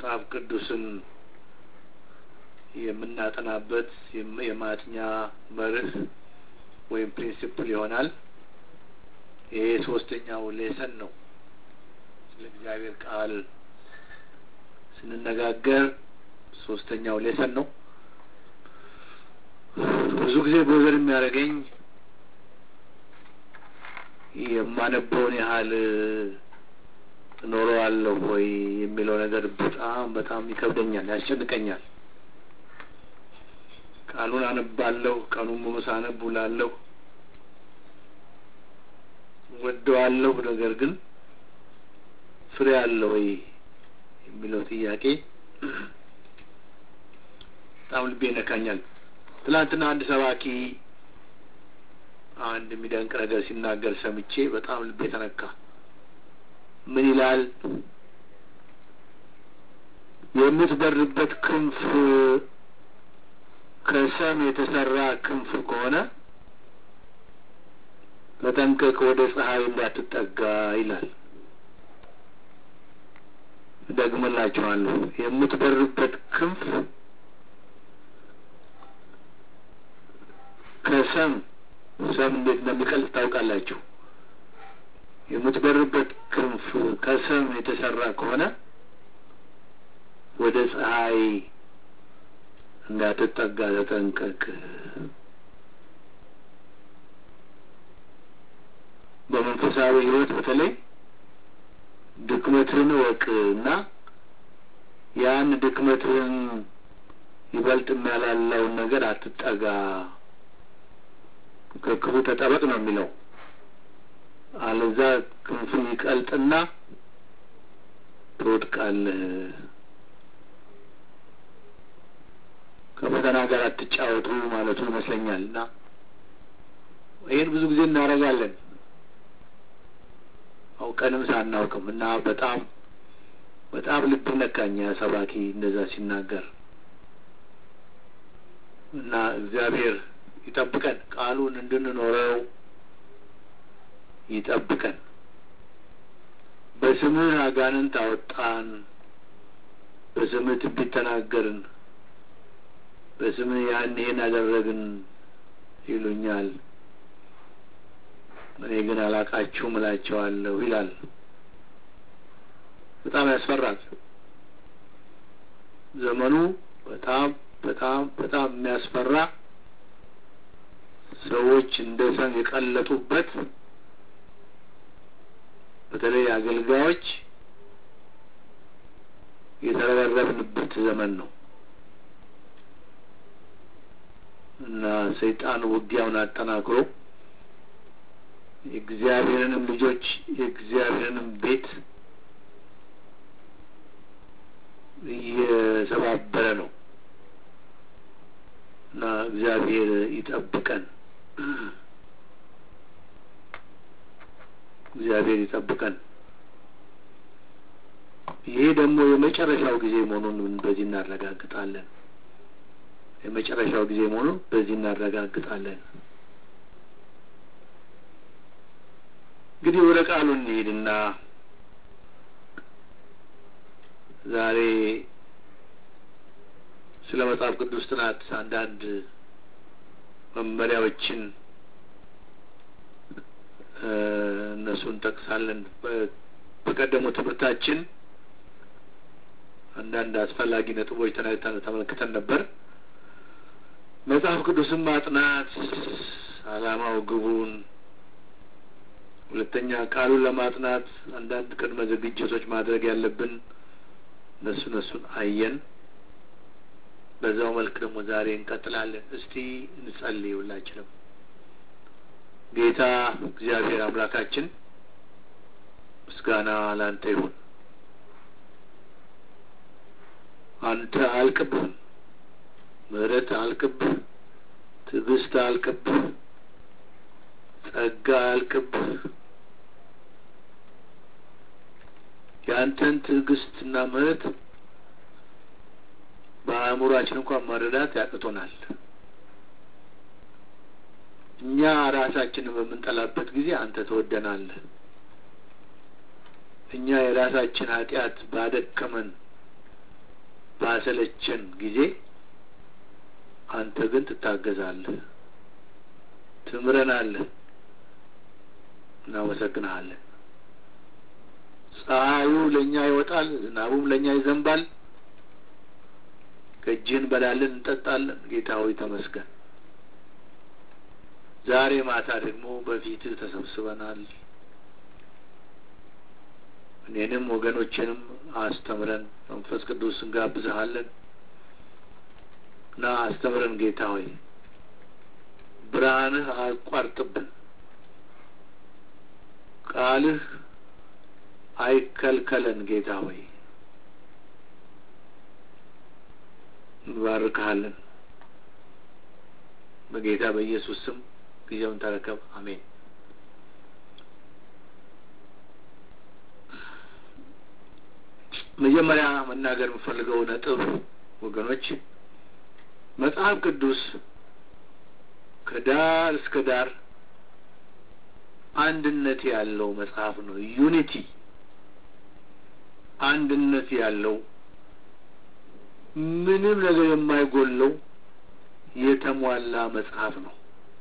መጽሐፍ ቅዱስን የምናጠናበት የማጥኛ መርህ ወይም ፕሪንሲፕል ይሆናል። ይሄ ሶስተኛው ሌሰን ነው። ስለ እግዚአብሔር ቃል ስንነጋገር ሶስተኛው ሌሰን ነው። ብዙ ጊዜ ቦዘር የሚያደርገኝ የማነበውን ያህል እኖረዋለሁ ወይ የሚለው ነገር በጣም ይከብደኛል፣ ያስጨንቀኛል። ቃሉን አነባለሁ፣ ቀኑን ሙሉ ሳነብ ውላለሁ፣ ወደዋለሁ። ነገር ግን ፍሬ አለው ወይ የሚለው ጥያቄ በጣም ልቤ ይነካኛል። ትናንትና አንድ ሰባኪ አንድ የሚደንቅ ነገር ሲናገር ሰምቼ በጣም ልቤ ተነካ። ምን ይላል? የምትበርበት ክንፍ ከሰም የተሰራ ክንፍ ከሆነ ተጠንቀቅ፣ ወደ ፀሐይ እንዳትጠጋ ይላል። ደግመላችኋለሁ። የምትበርበት ክንፍ ከሰም እንዴት እንደሚቀልጥ ታውቃላችሁ። የምትበርበት ክንፍ ከሰም የተሰራ ከሆነ ወደ ፀሐይ እንዳትጠጋ ተጠንቀቅ። በመንፈሳዊ ሕይወት በተለይ ድክመትህን እወቅና ያን ድክመትህን ይበልጥ የሚያላላውን ነገር አትጠጋ፣ ከክፉ ተጠበቅ ነው የሚለው። አለዛ ክንፉ ይቀልጥና ትወድቃለህ። ከፈተና ጋር አትጫወቱ ማለቱ ይመስለኛል። እና ይህን ብዙ ጊዜ እናደርጋለን አውቀንም ሳናውቅም። እና በጣም ልብ ነካኝ ሰባኪ እንደዛ ሲናገር። እና እግዚአብሔር ይጠብቀን፣ ቃሉን እንድንኖረው ይጠብቀን። በስምህ አጋንንት አወጣን፣ በስምህ ትንቢት ተናገርን፣ በስምህ ይህን አደረግን ይሉኛል፣ እኔ ግን አላቃችሁም እላቸዋለሁ ይላል። በጣም ያስፈራል። ዘመኑ በጣም የሚያስፈራ፣ ሰዎች እንደ ሰም የቀለጡበት፣ በተለይ አገልጋዮች የተረበረብንበት ዘመን ነው እና ሰይጣን ውጊያውን አጠናክሮ የእግዚአብሔርንም ልጆች የእግዚአብሔርንም ቤት እየሰባበረ ነው እና እግዚአብሔር ይጠብቀን። እግዚአብሔር ይጠብቀን። ይሄ ደግሞ የመጨረሻው ጊዜ መሆኑን በዚህ እናረጋግጣለን። የመጨረሻው ጊዜ መሆኑን በዚህ እናረጋግጣለን። እንግዲህ ወደ ቃሉ እንሂድና ዛሬ ስለ መጽሐፍ ቅዱስ ጥናት አንዳንድ መመሪያዎችን እነሱን ጠቅሳለን። በቀደመው ትምህርታችን አንዳንድ አስፈላጊ ነጥቦች ተመልክተን ነበር። መጽሐፍ ቅዱስን ማጥናት ዓላማው፣ ግቡን፣ ሁለተኛ ቃሉን ለማጥናት አንዳንድ ቅድመ ዝግጅቶች ማድረግ ያለብን እነሱን አየን። በዛው መልክ ደግሞ ዛሬ እንቀጥላለን። እስቲ እንጸልይ ሁላችንም። ጌታ እግዚአብሔር አምላካችን ምስጋና ላንተ ይሁን። አንተ አልቅብህም፣ ምሕረት አልቅብህ፣ ትዕግስት አልቅብህ፣ ጸጋ አልቅብህ። የአንተን ትዕግስትና ምሕረት በአእምሯችን እንኳን መረዳት ያቅቶናል። እኛ ራሳችንን በምንጠላበት ጊዜ አንተ ትወደናለህ። እኛ የራሳችን ኃጢአት ባደከመን ባሰለቸን ጊዜ አንተ ግን ትታገዛለህ፣ ትምረናለህ። እናመሰግንሃለን። ፀሐዩ ለኛ ይወጣል፣ ዝናቡም ለኛ ይዘንባል፣ ከእጅህ እንበላለን እንጠጣለን። ጌታ ሆይ ተመስገን። ዛሬ ማታ ደግሞ በፊትህ ተሰብስበናል። እኔንም ወገኖቼንም አስተምረን። መንፈስ ቅዱስ እንጋብዝሃለን እና አስተምረን ጌታ ሆይ። ብርሃንህ አያቋርጥብን፣ ቃልህ አይከልከለን ጌታ ሆይ። እንባርክሃለን በጌታ በኢየሱስ ስም። ጊዜውን ተረከብ። አሜን። መጀመሪያ መናገር የምፈልገው ነጥብ ወገኖች፣ መጽሐፍ ቅዱስ ከዳር እስከ ዳር አንድነት ያለው መጽሐፍ ነው። ዩኒቲ፣ አንድነት ያለው ምንም ነገር የማይጎለው የተሟላ መጽሐፍ ነው።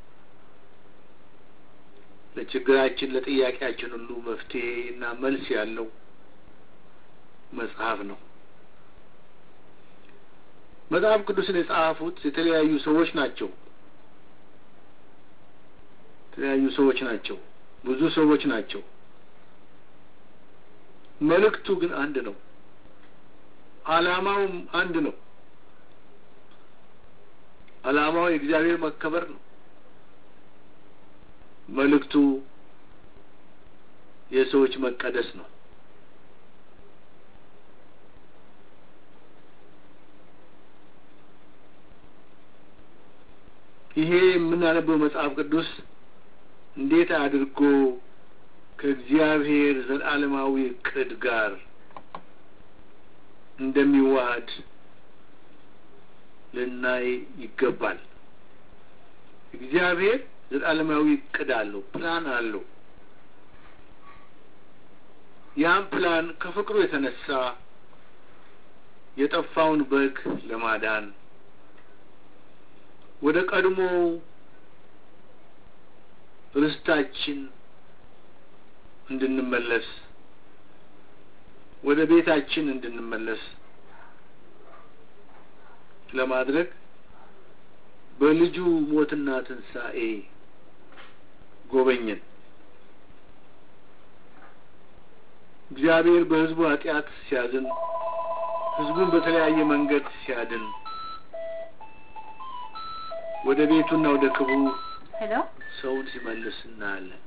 ለችግራችን ለጥያቄያችን ሁሉ መፍትሄና መልስ ያለው መጽሐፍ ነው። መጽሐፍ ቅዱስን የጻፉት የተለያዩ ሰዎች ናቸው። ብዙ ሰዎች ናቸው። መልእክቱ ግን አንድ ነው። ዓላማውም አንድ ነው። ዓላማው የእግዚአብሔር መከበር ነው። መልእክቱ የሰዎች መቀደስ ነው። ይሄ የምናነበው መጽሐፍ ቅዱስ እንዴት አድርጎ ከእግዚአብሔር ዘላለማዊ ዕቅድ ጋር እንደሚዋሃድ ልናይ ይገባል። እግዚአብሔር ዘላለማዊ ዕቅድ አለው፣ ፕላን አለው። ያን ፕላን ከፍቅሩ የተነሳ የጠፋውን በግ ለማዳን ወደ ቀድሞ ርስታችን እንድንመለስ፣ ወደ ቤታችን እንድንመለስ ለማድረግ በልጁ ሞትና ትንሣኤ ጎበኘን። እግዚአብሔር በሕዝቡ ኃጢአት ሲያዝን፣ ሕዝቡን በተለያየ መንገድ ሲያድን፣ ወደ ቤቱና ወደ ክብሩ ሰውን ሲመልስ እናያለን።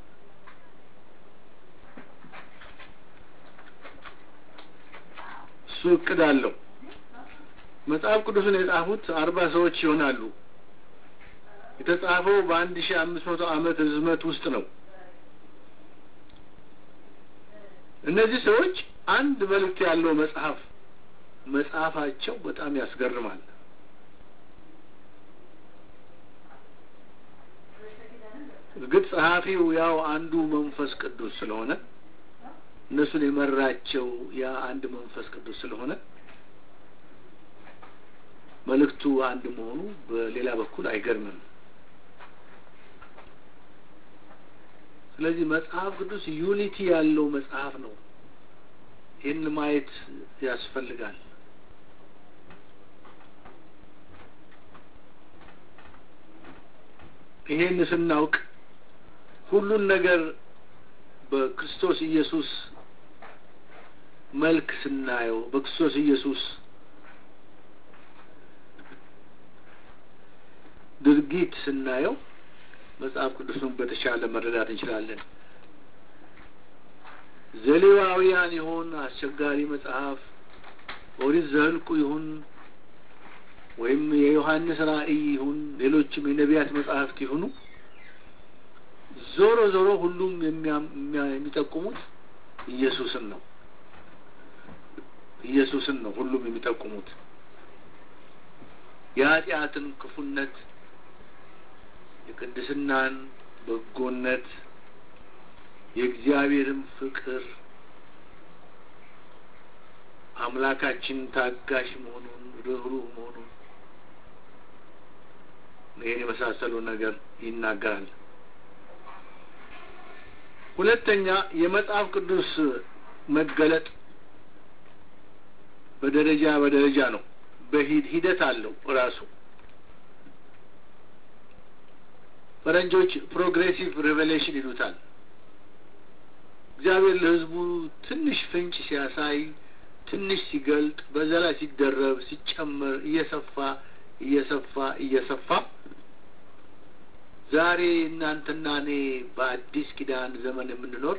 እሱ እቅድ አለው። መጽሐፍ ቅዱስን የጻፉት 40 ሰዎች ይሆናሉ። የተጻፈው በ1500 ዓመት ርዝመት ውስጥ ነው። እነዚህ ሰዎች አንድ መልእክት ያለው መጽሐፋቸው በጣም ያስገርማል። እርግጥ ጸሐፊው ያው አንዱ መንፈስ ቅዱስ ስለሆነ እነሱን የመራቸው ያ አንድ መንፈስ ቅዱስ ስለሆነ መልእክቱ አንድ መሆኑ በሌላ በኩል አይገርምም። ስለዚህ መጽሐፍ ቅዱስ ዩኒቲ ያለው መጽሐፍ ነው። ይህን ማየት ያስፈልጋል። ይሄን ስናውቅ ሁሉን ነገር በክርስቶስ ኢየሱስ መልክ ስናየው፣ በክርስቶስ ኢየሱስ ድርጊት ስናየው መጽሐፍ ቅዱስን በተሻለ መረዳት እንችላለን። ዘሌዋውያን ይሁን አስቸጋሪ መጽሐፍ፣ ኦሪት ዘኍልቍ ይሁን ወይም የዮሐንስ ራእይ ይሁን ሌሎችም የነቢያት መጽሐፍት ይሁኑ፣ ዞሮ ዞሮ ሁሉም የሚጠቁሙት ኢየሱስን ነው። ሁሉም የሚጠቁሙት የኃጢአትን ክፉነት፣ የቅድስናን በጎነት፣ የእግዚአብሔርን ፍቅር፣ አምላካችን ታጋሽ መሆኑን፣ ርኅሩህ መሆኑን ይህን የመሳሰሉ ነገር ይናገራል። ሁለተኛ የመጽሐፍ ቅዱስ መገለጥ በደረጃ ነው። በሂደት አለው ራሱ። ፈረንጆች ፕሮግሬሲቭ ሪቨሌሽን ይሉታል። እግዚአብሔር ለሕዝቡ ትንሽ ፍንጭ ሲያሳይ፣ ትንሽ ሲገልጥ፣ በዛ ላይ ሲደረብ፣ ሲጨመር፣ እየሰፋ ዛሬ እናንተና እኔ በአዲስ ኪዳን ዘመን የምንኖር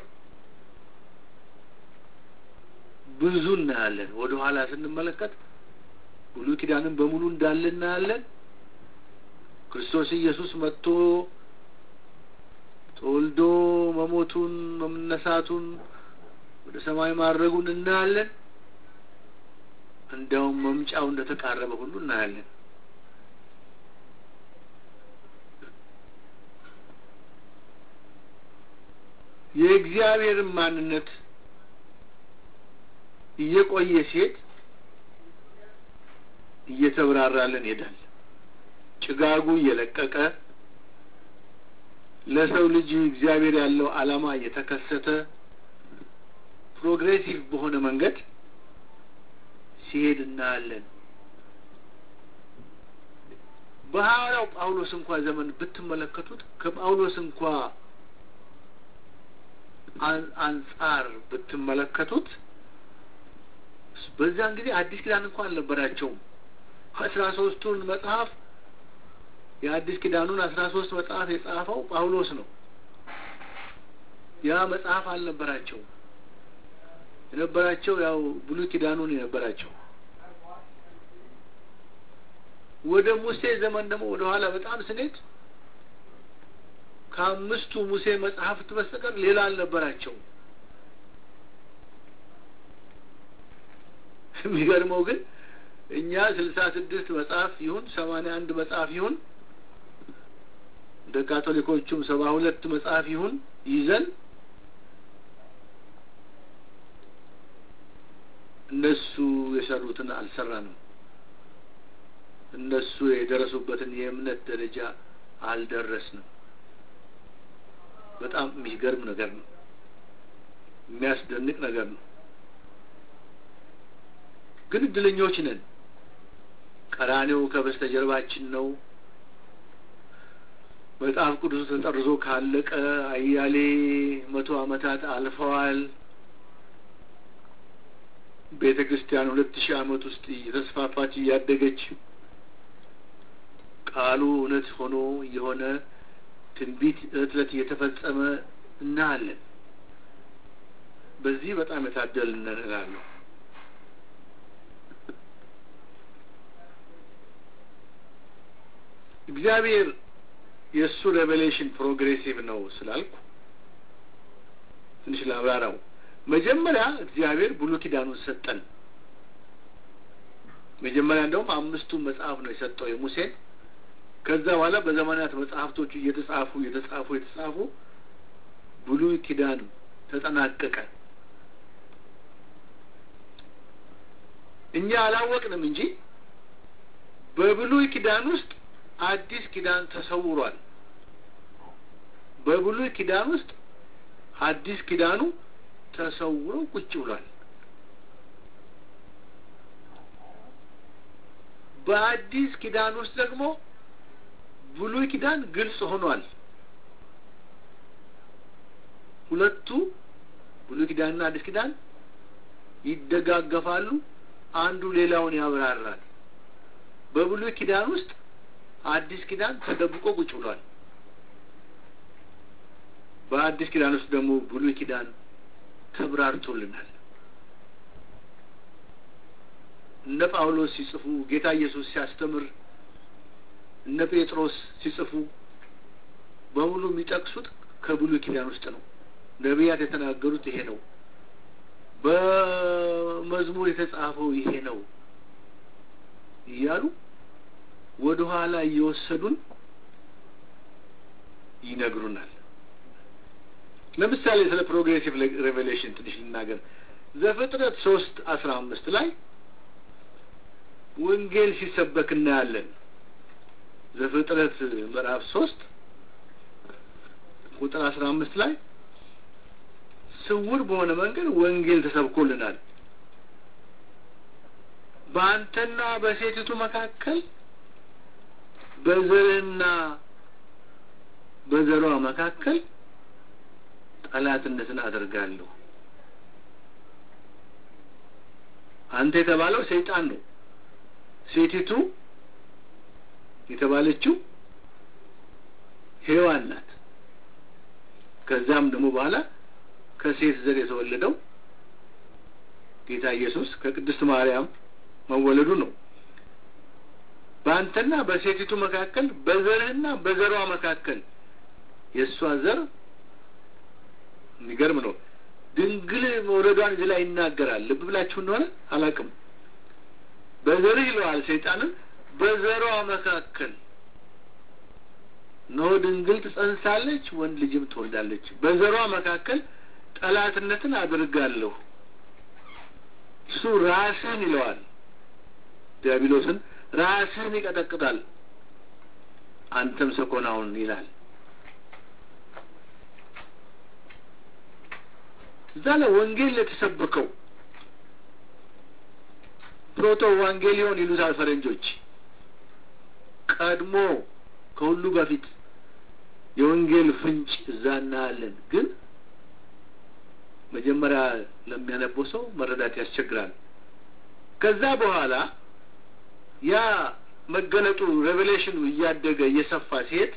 ብዙ እናያለን። ወደ ኋላ ስንመለከት ብሉይ ኪዳንን በሙሉ እንዳለ እናያለን። ክርስቶስ ኢየሱስ መጥቶ ተወልዶ መሞቱን፣ መነሳቱን፣ ወደ ሰማይ ማድረጉን እናያለን። እንደውም መምጫው እንደተቃረበ ሁሉ እናያለን። የእግዚአብሔር ማንነት እየቆየ ሲሄድ እየተብራራልን ይሄዳል። ጭጋጉ እየለቀቀ ለሰው ልጅ እግዚአብሔር ያለው ዓላማ እየተከሰተ ፕሮግሬሲቭ በሆነ መንገድ ሲሄድ እናያለን። በሐዋርያው ጳውሎስ እንኳን ዘመን ብትመለከቱት ከጳውሎስ እንኳን አንጻር ብትመለከቱት በዛን ጊዜ አዲስ ኪዳን እንኳን አልነበራቸውም። 13ቱን መጽሐፍ የአዲስ ኪዳኑን 13 መጽሐፍ የጻፈው ጳውሎስ ነው። ያ መጽሐፍ አልነበራቸውም። የነበራቸው ያው ብሉይ ኪዳኑን የነበራቸው። ወደ ሙሴ ዘመን ደግሞ ወደ ኋላ በጣም ስንሄድ ከአምስቱ ሙሴ መጽሐፍት በስተቀር ሌላ አልነበራቸውም። የሚገርመው ግን እኛ 66 መጽሐፍ ይሁን 81 መጽሐፍ ይሁን እንደ ካቶሊኮቹም 72 መጽሐፍ ይሁን ይዘን እነሱ የሰሩትን አልሰራንም። እነሱ የደረሱበትን የእምነት ደረጃ አልደረስንም። በጣም የሚገርም ነገር ነው። የሚያስደንቅ ነገር ነው። ግን እድለኞች ነን። ቀራኔው ከበስተጀርባችን ነው። መጽሐፍ ቅዱስ ተጠርዞ ካለቀ አያሌ 100 ዓመታት አልፈዋል። ቤተ ክርስቲያን 2000 ዓመት ውስጥ እየተስፋፋች እያደገች ቃሉ እውነት ሆኖ የሆነ ትንቢት እለት እየተፈጸመ እናያለን። በዚህ በጣም የታደልን እንላለን። እግዚአብሔር የእሱ ሬቨሌሽን ፕሮግሬሲቭ ነው ስላልኩ ትንሽ ላብራራው። መጀመሪያ እግዚአብሔር ብሉይ ኪዳኑን ሰጠን። መጀመሪያ እንደውም 5ቱ መጽሐፍ ነው የሰጠው የሙሴን። ከዛ በኋላ በዘመናት መጽሐፍቶቹ እየተጻፉ ብሉይ ኪዳን ተጠናቀቀ። እኛ አላወቅንም እንጂ በብሉይ ኪዳን ውስጥ አዲስ ኪዳን ተሰውሯል። በብሉይ ኪዳን ውስጥ አዲስ ኪዳኑ ተሰውሮ ቁጭ ብሏል። በአዲስ ኪዳን ውስጥ ደግሞ ብሉይ ኪዳን ግልጽ ሆኗል። ሁለቱ ብሉይ ኪዳንና አዲስ ኪዳን ይደጋገፋሉ። አንዱ ሌላውን ያብራራል። በብሉይ ኪዳን ውስጥ አዲስ ኪዳን ተደብቆ ቁጭ ብሏል። በአዲስ ኪዳን ውስጥ ደግሞ ብሉይ ኪዳን ተብራርቶልናል። እነ ጳውሎስ ሲጽፉ፣ ጌታ ኢየሱስ ሲያስተምር፣ እነ ጴጥሮስ ሲጽፉ በሙሉ የሚጠቅሱት ከብሉይ ኪዳን ውስጥ ነው። ነቢያት የተናገሩት ይሄ ነው። በመዝሙር የተጻፈው ይሄ ነው እያሉ ወደ ኋላ እየወሰዱን ይነግሩናል። ለምሳሌ ስለ ፕሮግሬሲቭ ሬቨሌሽን ትንሽ ልናገር። ዘፍጥረት 3:15 ላይ ወንጌል ሲሰበክ እናያለን። ዘፍጥረት ምዕራፍ 3 ቁጥር 15 ላይ ስውር በሆነ መንገድ ወንጌል ተሰብኮልናል። በአንተና በሴቲቱ መካከል በዘርህና በዘሯ መካከል ጠላትነትን አደርጋለሁ። አንተ የተባለው ሰይጣን ነው። ሴቲቱ የተባለችው ሔዋን ናት። ከዛም ደግሞ በኋላ ከሴት ዘር የተወለደው ጌታ ኢየሱስ ከቅድስት ማርያም መወለዱ ነው። በአንተና በሴቲቱ መካከል በዘርህና በዘሯ መካከል የሷ ዘር የሚገርም ነው። ድንግል መውለዷን እዚህ ላይ ይናገራል። ልብ ብላችሁ እንደሆነ አላውቅም። በዘርህ ይለዋል ሰይጣንን፣ በዘሯ መካከል ነው ድንግል ትጸንሳለች፣ ወንድ ልጅም ትወልዳለች። በዘሯ መካከል ጠላትነትን አድርጋለሁ። እሱ ራስን ይለዋል፣ ዲያብሎስን ራስን ይቀጠቅጣል፣ አንተም ሰኮናውን ይላል። እዛ ላይ ወንጌል ለተሰበከው ፕሮቶ ዋንጌሊዮን ይሉታል ፈረንጆች። ቀድሞ ከሁሉ በፊት የወንጌል ፍንጭ እዛ እናያለን። ግን መጀመሪያ ለሚያነበው ሰው መረዳት ያስቸግራል። ከዛ በኋላ ያ መገለጡ ሬቨሌሽኑ እያደገ እየሰፋ ሲሄድ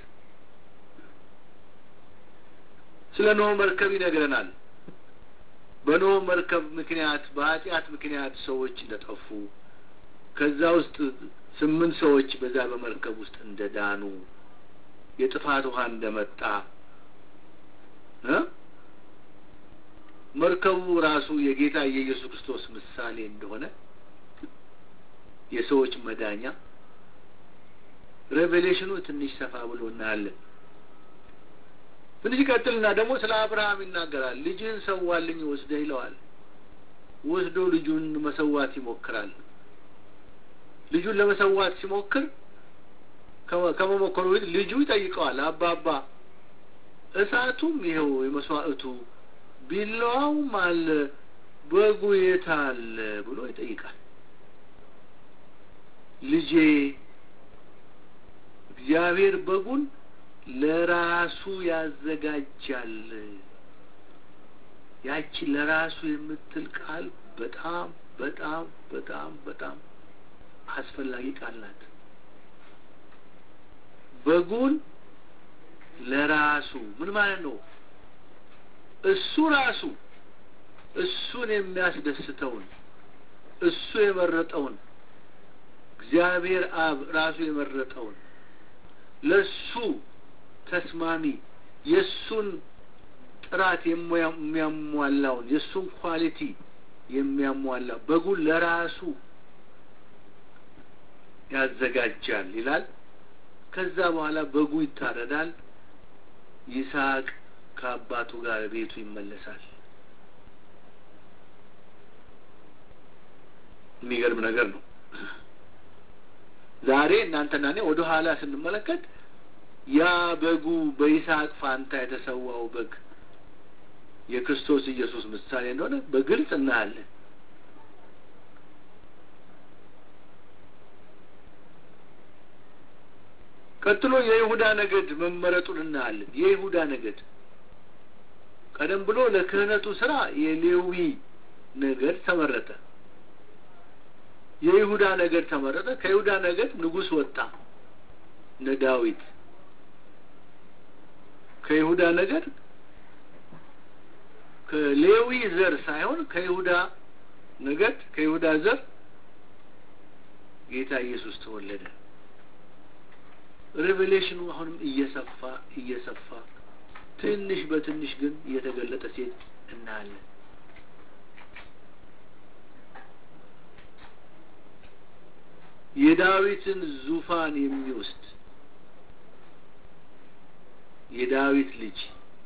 ስለ ኖህ መርከብ ይነግረናል። በኖህ መርከብ ምክንያት በኃጢአት ምክንያት ሰዎች እንደጠፉ፣ ከዛ ውስጥ 8 ሰዎች በዛ በመርከብ ውስጥ እንደዳኑ፣ የጥፋት ውሃ እንደመጣ፣ መርከቡ ራሱ የጌታ የኢየሱስ ክርስቶስ ምሳሌ እንደሆነ፣ የሰዎች መዳኛ ሬቨሌሽኑ ትንሽ ሰፋ ብሎ እናያለን። ትንሽ ቀጥልና ደግሞ ስለ አብርሃም ይናገራል። ልጅህን ሰዋልኝ ወስደህ ይለዋል። ወስዶ ልጁን መሰዋት ይሞክራል። ልጁን ለመሰዋት ሲሞክር ከመሞከሩ ልጁ ይጠይቀዋል። አባባ እሳቱም ይኸው የመስዋዕቱ ቢላዋውም አለ፣ በጉ የት አለ ብሎ ይጠይቃል። ልጄ እግዚአብሔር በጉን ለራሱ ያዘጋጃል። ያቺ ለራሱ የምትል ቃል በጣም በጣም በጣም በጣም አስፈላጊ ቃል ናት። በጉን ለራሱ ምን ማለት ነው? እሱ ራሱ እሱን የሚያስደስተውን እሱ የመረጠውን እግዚአብሔር አብ ራሱ የመረጠውን ለሱ ተስማሚ የሱን ጥራት የሚያሟላውን የሱን ኳሊቲ የሚያሟላ በጉን ለራሱ ያዘጋጃል ይላል። ከዛ በኋላ በጉ ይታረዳል። ይስሐቅ ከአባቱ ጋር ቤቱ ይመለሳል። የሚገርም ነገር ነው። ዛሬ እናንተና እኔ ወደ ኋላ ስንመለከት ያ በጉ በይስሐቅ ፋንታ የተሰዋው በግ የክርስቶስ ኢየሱስ ምሳሌ እንደሆነ በግልጽ እናያለን። ቀጥሎ የይሁዳ ነገድ መመረጡን እናያለን። የይሁዳ ነገድ ቀደም ብሎ ለክህነቱ ስራ የሌዊ ነገድ ተመረጠ። የይሁዳ ነገድ ተመረጠ። ከይሁዳ ነገድ ንጉስ ወጣ፣ ዳዊት። ከይሁዳ ነገድ ከሌዊ ዘር ሳይሆን ከይሁዳ ነገድ ከይሁዳ ዘር ጌታ ኢየሱስ ተወለደ። ሬቨሌሽኑ አሁንም እየሰፋ ትንሽ በትንሽ ግን እየተገለጠ ሲሄድ እናያለን። የዳዊትን ዙፋን የሚወስድ የዳዊት ልጅ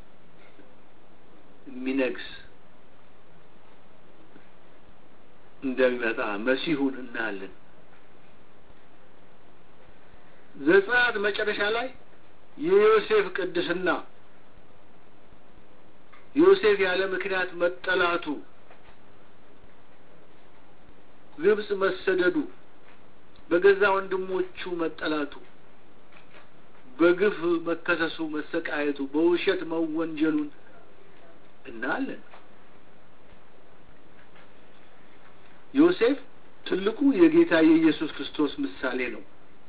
የሚነግስ እንደሚመጣ መሲሁን እናያለን። ዘጸአት መጨረሻ ላይ የዮሴፍ ቅድስና ዮሴፍ ያለ ምክንያት መጠላቱ ግብጽ መሰደዱ በገዛ ወንድሞቹ መጠላቱ በግፍ መከሰሱ መሰቃየቱ በውሸት መወንጀሉን እናያለን። ዮሴፍ ትልቁ የጌታ የኢየሱስ ክርስቶስ ምሳሌ ነው።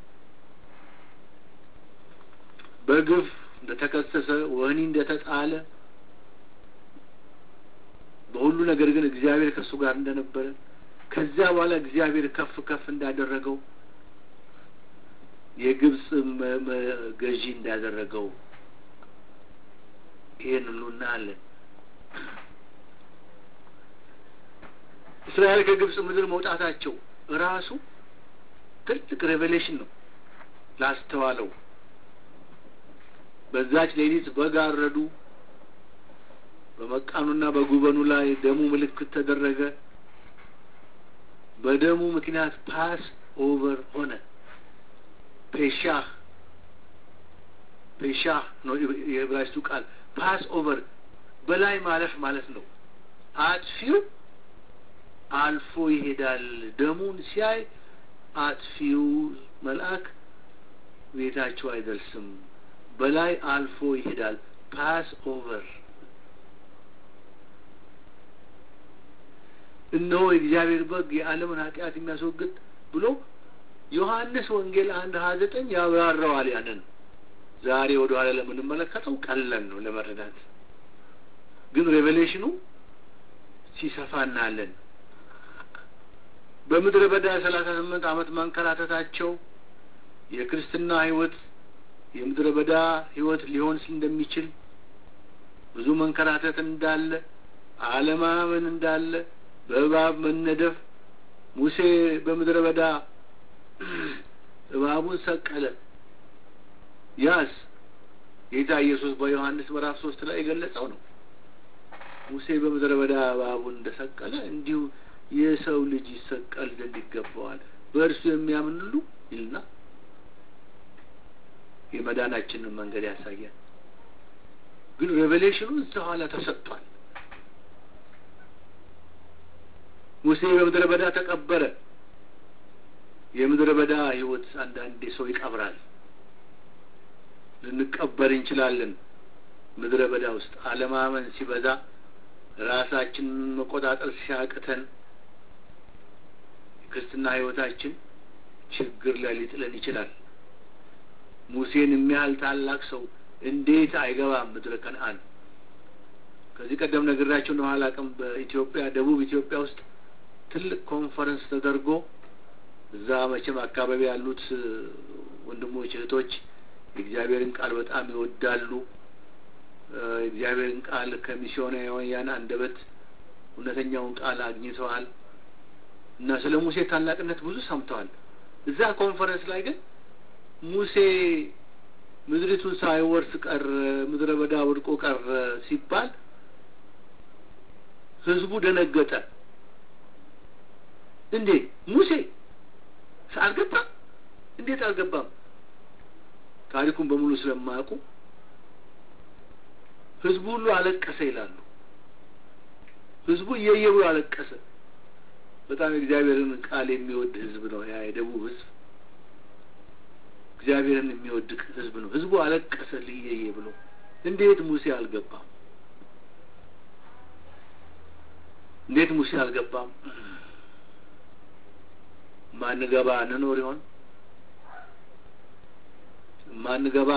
በግፍ እንደተከሰሰ ወህኒ እንደተጣለ በሁሉ ነገር ግን እግዚአብሔር ከሱ ጋር እንደነበረ ከዚያ በኋላ እግዚአብሔር ከፍ ከፍ እንዳደረገው የግብጽ ገዢ እንዳደረገው ይሄን ሁሉ እናያለን። እስራኤል ከግብጽ ምድር መውጣታቸው ራሱ ትልቅ ሬቨሌሽን ነው ላስተዋለው። በዛች ሌሊት በግ አረዱ። በመቃኑና በጉበኑ ላይ ደሙ ምልክት ተደረገ። በደሙ ምክንያት ፓስ ኦቨር ሆነ። ፔሻህ ነው የዕብራይስጡ ቃል። ፓስ ኦቨር በላይ ማለፍ ማለት ነው። አጥፊው አልፎ ይሄዳል። ደሙን ሲያይ አጥፊው መልአክ ቤታቸው አይደርስም፣ በላይ አልፎ ይሄዳል። ፓስ ኦቨር። እነሆ የእግዚአብሔር በግ የዓለምን ኃጢአት የሚያስወግድ ብሎ ዮሐንስ ወንጌል 1:29 ያብራራዋል። ያንን ዛሬ ወደ ኋላ ለምንመለከተው ቀላል ነው ለመረዳት፣ ግን ሬቨሌሽኑ ሲሰፋ እናያለን። በምድረ በዳ 38 ዓመት መንከራተታቸው የክርስትና ሕይወት የምድረ በዳ ሕይወት ሊሆን እንደሚችል ብዙ መንከራተት እንዳለ አለማመን እንዳለ በእባብ መነደፍ ሙሴ በምድረ በዳ እባቡን ሰቀለ። ያስ ጌታ ኢየሱስ በዮሐንስ ምዕራፍ 3 ላይ የገለጸው ነው። ሙሴ በምድረ በዳ እባቡን እንደሰቀለ እንዲሁ የሰው ልጅ ይሰቀል ዘንድ ይገባዋል በእርሱ የሚያምን ሁሉ ይልና የመዳናችንን መንገድ ያሳያል። ግን ሬቨሌሽኑ እዛው ኋላ ተሰጥቷል። ሙሴ በምድረ በዳ ተቀበረ። የምድረ በዳ ሕይወት አንዳንዴ ሰው ይቀብራል። ልንቀበር እንችላለን። ምድረ በዳ ውስጥ አለማመን ሲበዛ ራሳችንን መቆጣጠር ሲያቅተን ክርስትና ሕይወታችን ችግር ላይ ሊጥለን ይችላል። ሙሴን የሚያህል ታላቅ ሰው እንዴት አይገባም ምድረ ከነዓን? ከዚህ ቀደም ነግራችሁ ነው አላውቅም። በኢትዮጵያ ደቡብ ኢትዮጵያ ውስጥ ትልቅ ኮንፈረንስ ተደርጎ እዛ መቼም አካባቢ ያሉት ወንድሞች እህቶች የእግዚአብሔርን ቃል በጣም ይወዳሉ። የእግዚአብሔርን ቃል ከሚስዮናውያን አንደበት እውነተኛውን ቃል አግኝተዋል እና ስለ ሙሴ ታላቅነት ብዙ ሰምተዋል። እዛ ኮንፈረንስ ላይ ግን ሙሴ ምድሪቱን ሳይወርስ ቀረ፣ ምድረ በዳ ወድቆ ቀረ ሲባል ህዝቡ ደነገጠ። እንዴ ሙሴ አልገባም? እንዴት አልገባም? ታሪኩን በሙሉ ስለማያውቁ ህዝቡ ሁሉ አለቀሰ ይላሉ። ህዝቡ እየየው አለቀሰ። በጣም እግዚአብሔርን ቃል የሚወድ ህዝብ ነው ያ የደቡብ ህዝብ። እግዚአብሔርን የሚወድ ህዝብ ነው። ህዝቡ አለቀሰ ልየየ ብሎ። እንዴት ሙሴ አልገባም? እንዴት ሙሴ አልገባም? ማንገባ እንኖር ይሆን? ማንገባ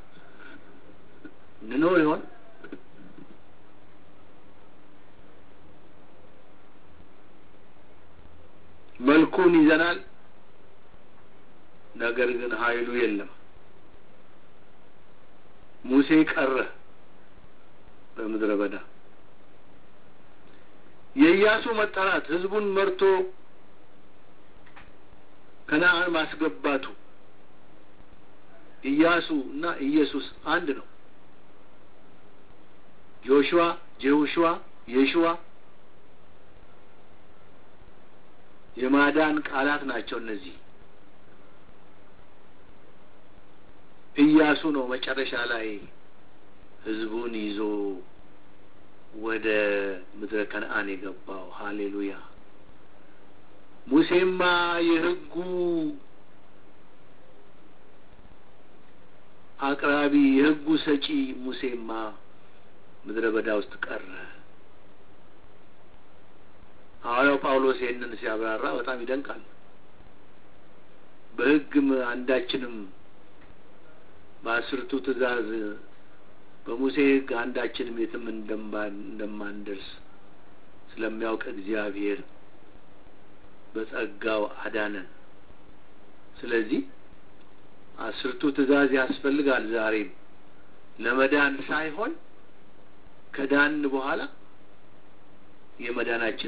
እንኖር ይሆን? መልኩን ይዘናል፣ ነገር ግን ኃይሉ የለም። ሙሴ ቀረ በምድረ በዳ። የኢያሱ መጠራት ህዝቡን መርቶ ከነዓን ማስገባቱ ኢያሱ እና ኢየሱስ አንድ ነው። የሹዋ የማዳን ቃላት ናቸው እነዚህ። ኢያሱ ነው መጨረሻ ላይ ህዝቡን ይዞ ወደ ምድረ ከነዓን የገባው። ሃሌሉያ። ሙሴማ የሕጉ አቅራቢ የሕጉ ሰጪ ሙሴማ ምድረ በዳ ውስጥ ቀረ። ሐዋርያው ጳውሎስ ይህንን ሲያብራራ በጣም ይደንቃል። በሕግም አንዳችንም በ10ቱ ትእዛዝ በሙሴ ሕግ አንዳችንም የትም እንደማንደርስ ስለሚያውቅ እግዚአብሔር በጸጋው አዳነን። ስለዚህ 10ቱ ትእዛዝ ያስፈልጋል ዛሬም ለመዳን ሳይሆን ከዳን በኋላ የመዳናችን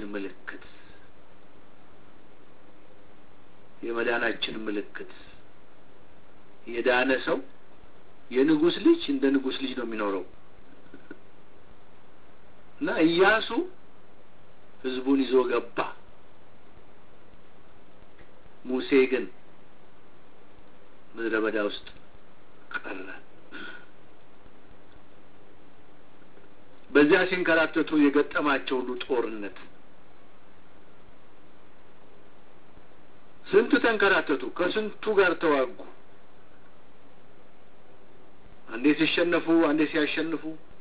ምልክት የዳነ ሰው የንጉስ ልጅ እንደ ንጉስ ልጅ ነው የሚኖረው እና ኢያሱ ህዝቡን ይዞ ገባ። ሙሴ ግን ምድረ በዳ ውስጥ ቀረ። በዚያ ሲንከራተቱ የገጠማቸው ሁሉ ጦርነት ስንቱ ተንከራተቱ፣ ከስንቱ ጋር ተዋጉ። አንዴ ሲሸነፉ፣ አንዴ ሲያሸንፉ፣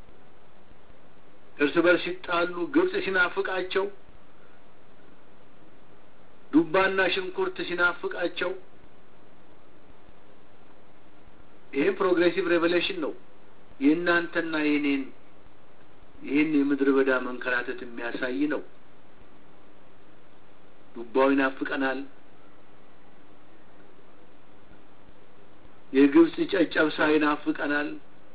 እርስ በርስ ሲጣሉ፣ ግብጽ ሲናፍቃቸው፣ ዱባና ሽንኩርት ሲናፍቃቸው። ይሄ ፕሮግሬሲቭ ሬቨሌሽን ነው። የእናንተና የኔን ይህን የምድረ በዳ መንከራተት የሚያሳይ ነው። ዱባው ይናፍቀናል። የግብጽ ጨጨብሳ ይናፍቀናል።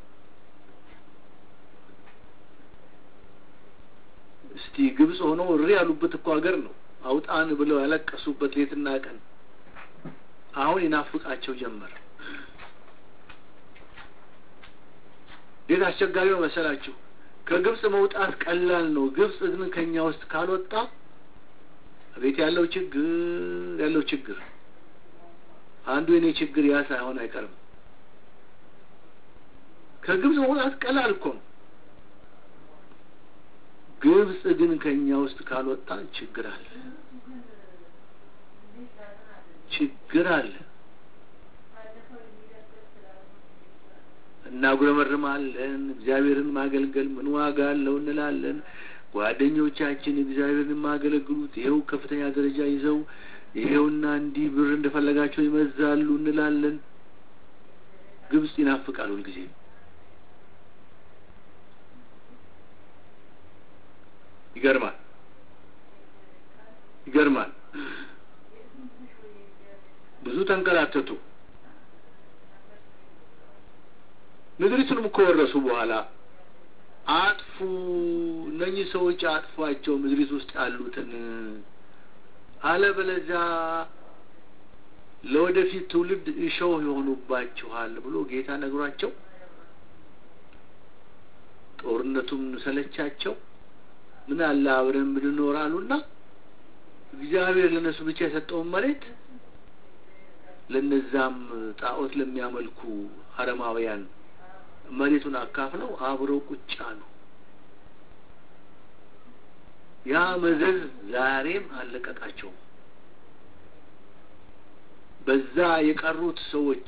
እስቲ ግብጽ ሆኖ እሪ ያሉበት እኮ ሀገር ነው። አውጣን ብለው ያለቀሱበት ሌትና ቀን አሁን ይናፍቃቸው ጀመረ። እንዴት አስቸጋሪ ነው መሰላችሁ። ከግብጽ መውጣት ቀላል ነው። ግብጽ ግን ከኛ ውስጥ ካልወጣ ቤት ያለው ችግር አንዱ የኔ ችግር ያ ሳይሆን አይቀርም። ከግብጽ መውጣት ቀላል እኮ ነው። ግብጽ ግን ከኛ ውስጥ ካልወጣ ችግር አለ። እናጉረመርማለን። እግዚአብሔርን ማገልገል ምን ዋጋ አለው እንላለን። ጓደኞቻችን እግዚአብሔርን ማገለግሉት ይሄው ከፍተኛ ደረጃ ይዘው ይሄውና እንዲህ ብር እንደፈለጋቸው ይመዛሉ እንላለን። ግብጽ ይናፍቃል ሁልጊዜ። ይገርማል። ብዙ ተንከራተቱ። ምድሪቱንም ከወረሱ በኋላ አጥፉ፣ እነኚህ ሰዎች አጥፏቸው ምድሪት ውስጥ ያሉትን፣ አለበለዚያ ለወደፊት ትውልድ እሾህ ይሆኑባችኋል ብሎ ጌታ ነግሯቸው ጦርነቱም ሰለቻቸው። ምን አለ አብረን ብንኖር አሉና እግዚአብሔር ለነሱ ብቻ የሰጠውን መሬት ለነዛም ጣዖት ለሚያመልኩ አረማውያን መሬቱን አካፍለው አብረው ቁጭ አሉ። ያ መዘዝ ዛሬም አለቀቃቸው። በዛ የቀሩት ሰዎች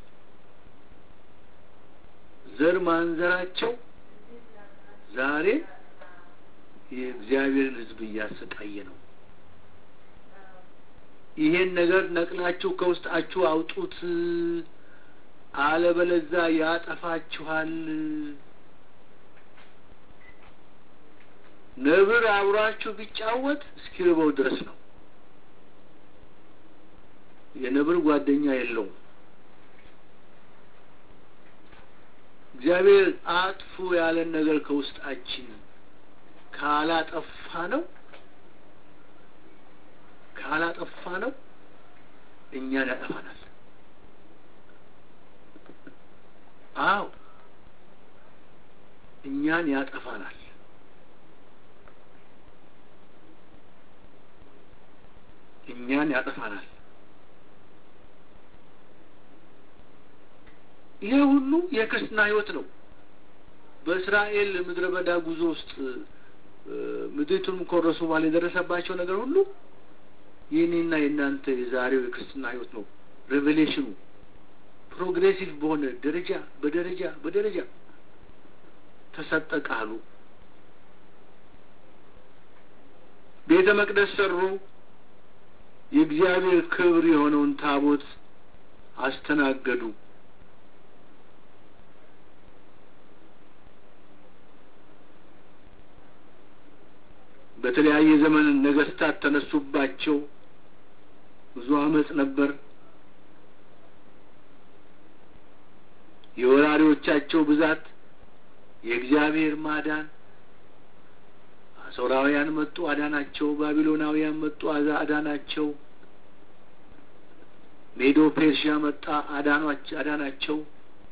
ዘር ማንዘራቸው ዛሬ የእግዚአብሔርን ሕዝብ እያሰቃየ ነው። ይሄን ነገር ነቅላችሁ ከውስጣችሁ አውጡት፣ አለበለዚያ ያጠፋችኋል። ነብር አብራችሁ ቢጫወት እስኪርበው ድረስ ነው። የነብር ጓደኛ የለውም። እግዚአብሔር አጥፉ ያለን ነገር ከውስጣችን ካላጠፋ ነው እኛን ያጠፋናል። አዎ እኛን ያጠፋናል። ይሄ ሁሉ የክርስትና ህይወት ነው። በእስራኤል ምድረ በዳ ጉዞ ውስጥ ምድሪቱን ከወረሱ በኋላ የደረሰባቸው ነገር ሁሉ የኔና የናንተ የዛሬው የክርስትና ህይወት ነው። ሬቨሌሽኑ ፕሮግሬሲቭ በሆነ በደረጃ ተሰጠ ቃሉ። ቤተ መቅደስ ሰሩ። የእግዚአብሔር ክብር የሆነውን ታቦት አስተናገዱ። በተለያየ ዘመን ነገስታት ተነሱባቸው። ብዙ አመጽ ነበር። የወራሪዎቻቸው ብዛት፣ የእግዚአብሔር ማዳን። አሦራውያን መጡ አዳናቸው። ባቢሎናውያን መጡ አዳናቸው። ሜዶ ፔርሺያ መጣ አዳናቸው።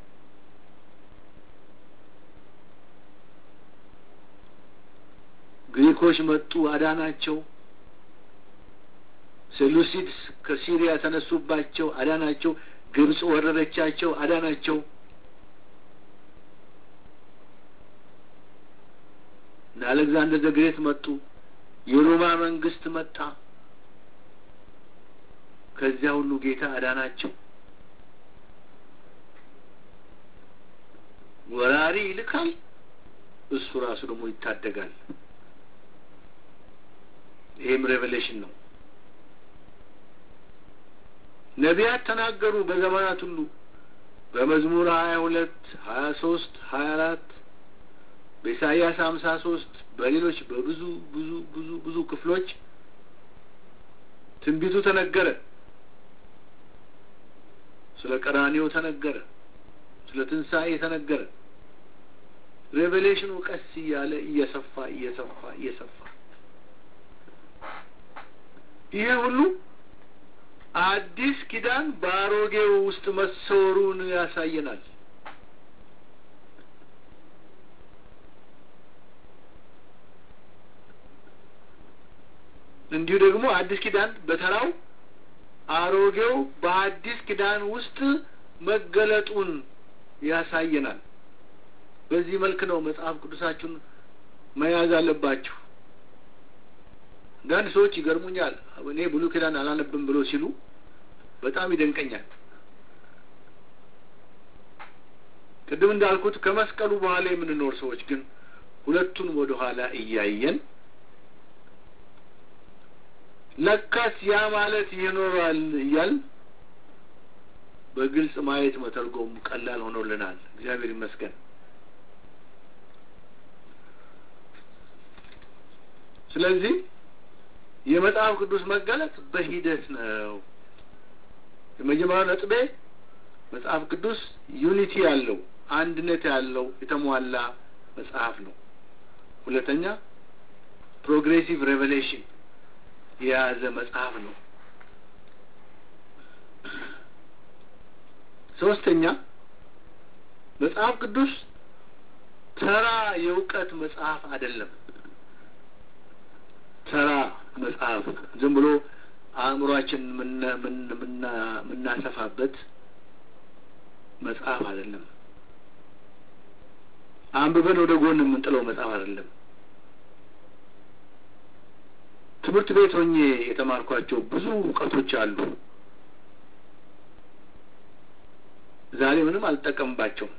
ግሪኮች መጡ አዳናቸው። ሴሉሲድስ ከሲሪያ ተነሱባቸው አዳናቸው። ግብጽ ወረረቻቸው አዳናቸው። አሌክዛንደር ዘ ግሬት መጡ። የሮማ መንግስት መጣ። ከዚያ ሁሉ ጌታ አዳናቸው። ወራሪ ይልካል፣ እሱ ራሱ ደግሞ ይታደጋል። ይሄም ሬቨሌሽን ነው። ነቢያት ተናገሩ በዘመናት ሁሉ በመዝሙር 22 23 24 በኢሳይያስ 53 በሌሎች በብዙ ብዙ ብዙ ብዙ ክፍሎች ትንቢቱ ተነገረ። ስለ ቀራንዮ ተነገረ። ስለ ትንሣኤ ተነገረ። ሬቨሌሽኑ ቀስ እያለ እየሰፋ ይሄ ሁሉ አዲስ ኪዳን በአሮጌው ውስጥ መሰወሩን ያሳየናል። እንዲሁ ደግሞ አዲስ ኪዳን በተራው አሮጌው በአዲስ ኪዳን ውስጥ መገለጡን ያሳየናል። በዚህ መልክ ነው መጽሐፍ ቅዱሳችሁን መያዝ አለባችሁ። አንዳንድ ሰዎች ይገርሙኛል። እኔ ብሉይ ኪዳን አላነብም ብሎ ሲሉ በጣም ይደንቀኛል። ቅድም እንዳልኩት ከመስቀሉ በኋላ የምንኖር ሰዎች ግን ሁለቱን ወደ ኋላ እያየን ለካስ ያ ማለት ይኖራል እያል በግልጽ ማየት መተርጎም ቀላል ሆኖልናል። እግዚአብሔር ይመስገን። ስለዚህ የመጽሐፍ ቅዱስ መገለጥ በሂደት ነው። የመጀመሪያው ነጥቤ መጽሐፍ ቅዱስ ዩኒቲ ያለው አንድነት ያለው የተሟላ መጽሐፍ ነው። ሁለተኛ ፕሮግሬሲቭ ሬቨሌሽን የያዘ መጽሐፍ ነው። ሶስተኛ መጽሐፍ ቅዱስ ተራ የእውቀት መጽሐፍ አይደለም። ተራ መጽሐፍ ዝም ብሎ አእምሮአችን ምናሰፋበት መጽሐፍ አይደለም። አንብበን ወደ ጎን የምንጥለው መጽሐፍ አይደለም። ትምህርት ቤት ሆኜ የተማርኳቸው ብዙ እውቀቶች አሉ። ዛሬ ምንም አልጠቀምባቸውም።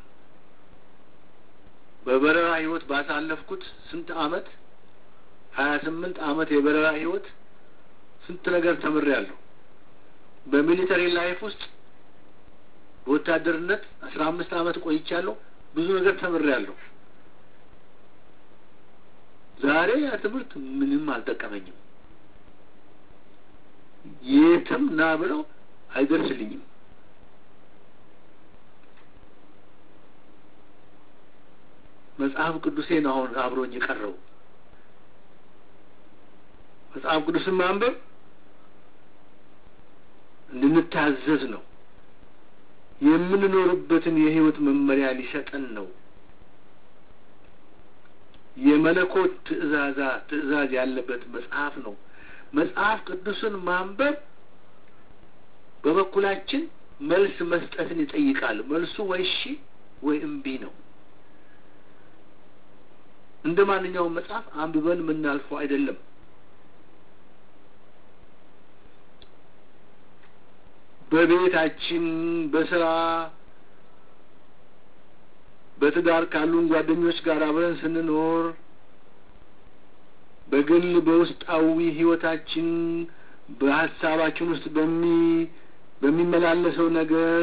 በበረራ ህይወት ባሳለፍኩት ስንት አመት 28 አመት የበረራ ህይወት ስንት ነገር ተምሬያለሁ። በሚሊተሪ ላይፍ ውስጥ በወታደርነት 15 አመት ቆይቻለሁ። ብዙ ነገር ተምሬያለሁ። ዛሬ ያ ትምህርት ምንም አልጠቀመኝም። የትም ና ብለው አይደርስልኝም። መጽሐፍ ቅዱሴ ነው አሁን አብሮኝ የቀረው። መጽሐፍ ቅዱስን ማንበብ እንድንታዘዝ ነው። የምንኖርበትን የህይወት መመሪያ ሊሰጠን ነው። የመለኮት ትእዛዝ ያለበት መጽሐፍ ነው። መጽሐፍ ቅዱስን ማንበብ በበኩላችን መልስ መስጠትን ይጠይቃል። መልሱ ወይ እሺ ወይ እምቢ ነው። እንደ ማንኛውም መጽሐፍ አንብበን የምናልፈው አይደለም። በቤታችን፣ በስራ፣ በትዳር ካሉን ጓደኞች ጋር አብረን ስንኖር፣ በግል በውስጣዊ ህይወታችን በሐሳባችን ውስጥ በሚመላለሰው ነገር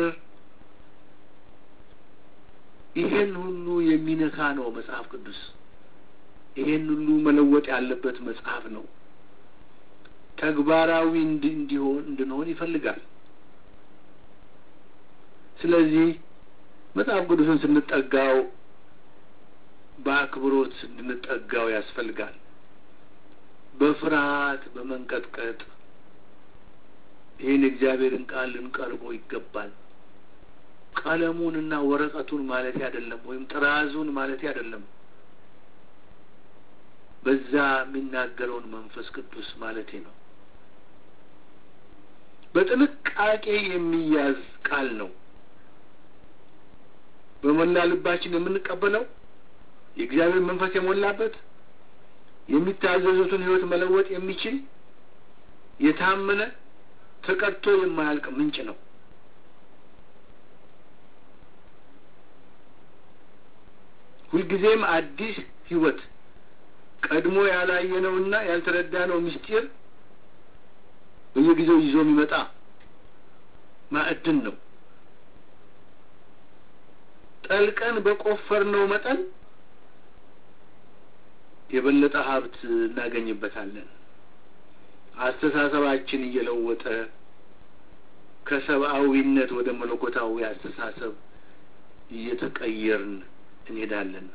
ይሄን ሁሉ የሚነካ ነው መጽሐፍ ቅዱስ። ይሄን ሁሉ መለወጥ ያለበት መጽሐፍ ነው። ተግባራዊ እንድንሆን ይፈልጋል። ስለዚህ መጽሐፍ ቅዱስን ስንጠጋው በአክብሮት እንድንጠጋው ያስፈልጋል። በፍርሃት በመንቀጥቀጥ ይህን እግዚአብሔርን ቃል ልንቀርበው ይገባል። ቀለሙንና ወረቀቱን ማለት አይደለም፣ ወይም ጥራዙን ማለት አይደለም። በዛ የሚናገረውን መንፈስ ቅዱስ ማለቴ ነው። በጥንቃቄ የሚያዝ ቃል ነው። በመላ ልባችን የምንቀበለው የእግዚአብሔር መንፈስ የሞላበት የሚታዘዙትን ህይወት መለወጥ የሚችል የታመነ ተቀድቶ የማያልቅ ምንጭ ነው። ሁልጊዜም አዲስ ህይወት፣ ቀድሞ ያላየነውና ያልተረዳነው ምስጢር በየጊዜው ይዞ የሚመጣ ማዕድን ነው። ጠልቀን በቆፈርነው መጠን የበለጠ ሀብት እናገኝበታለን። አስተሳሰባችን እየለወጠ ከሰብአዊነት ወደ መለኮታዊ አስተሳሰብ እየተቀየርን እንሄዳለን።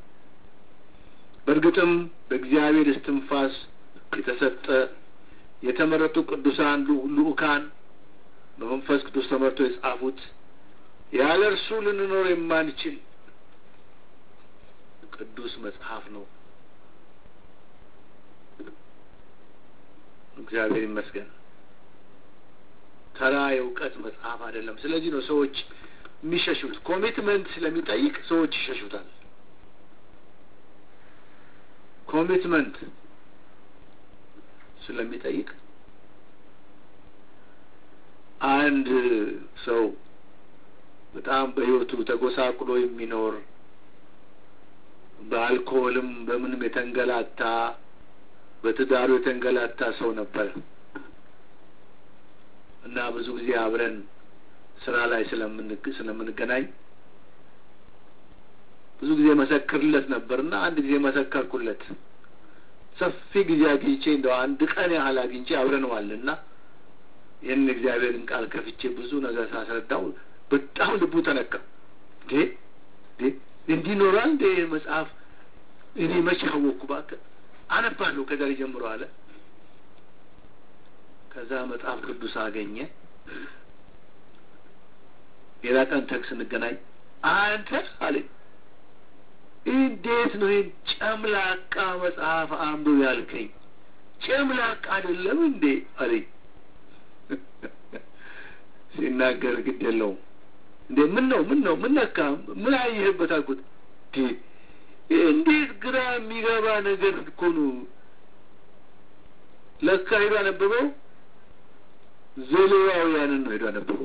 በእርግጥም በእግዚአብሔር እስትንፋስ የተሰጠ የተመረጡ ቅዱሳን ልኡካን በመንፈስ ቅዱስ ተመርተው የጻፉት ያለ እርሱ ልንኖር የማንችል ቅዱስ መጽሐፍ ነው። እግዚአብሔር ይመስገን። ተራ የእውቀት መጽሐፍ አይደለም። ስለዚህ ነው ሰዎች የሚሸሹት። ኮሚትመንት ስለሚጠይቅ ሰዎች ይሸሹታል። ኮሚትመንት ስለሚጠይቅ አንድ ሰው በጣም በህይወቱ ተጎሳቁሎ የሚኖር በአልኮልም በምንም የተንገላታ በትዳሩ የተንገላታ ሰው ነበር እና ብዙ ጊዜ አብረን ስራ ላይ ስለምንገናኝ ብዙ ጊዜ መሰክርለት ነበርና አንድ ጊዜ መሰከርኩለት። ሰፊ ጊዜ አግኝቼ እንደው አንድ ቀን ያህል አግኝቼ አብረነዋልና ይህን እግዚአብሔርን ቃል ከፍቼ ብዙ ነገር ሳስረዳው በጣም ልቡ ተነካ። እንዲህ ኖሯል እንደ መጽሐፍ እኔ መቼ አወቅኩ እባክህ አነባለሁ ከዛሬ ጀምሮ አለ። ከዛ መጽሐፍ ቅዱስ አገኘ። ሌላ ቀን ተክስ እንገናኝ። አንተ አለኝ እንዴት ነው ይህን ጨምላቃ መጽሐፍ አንብብ ያልከኝ? ጨምላቃ አይደለም እንዴ አለኝ። ሲናገር ግድ የለውም እንዴ ምን ነካ ምን አየህበት አልኩት። እንዴት ግራ የሚገባ ነገር እኮ ነው። ለካ ሄዶ አነበበው ዘሌዋውያንን ነው ሄዶ አነበበው።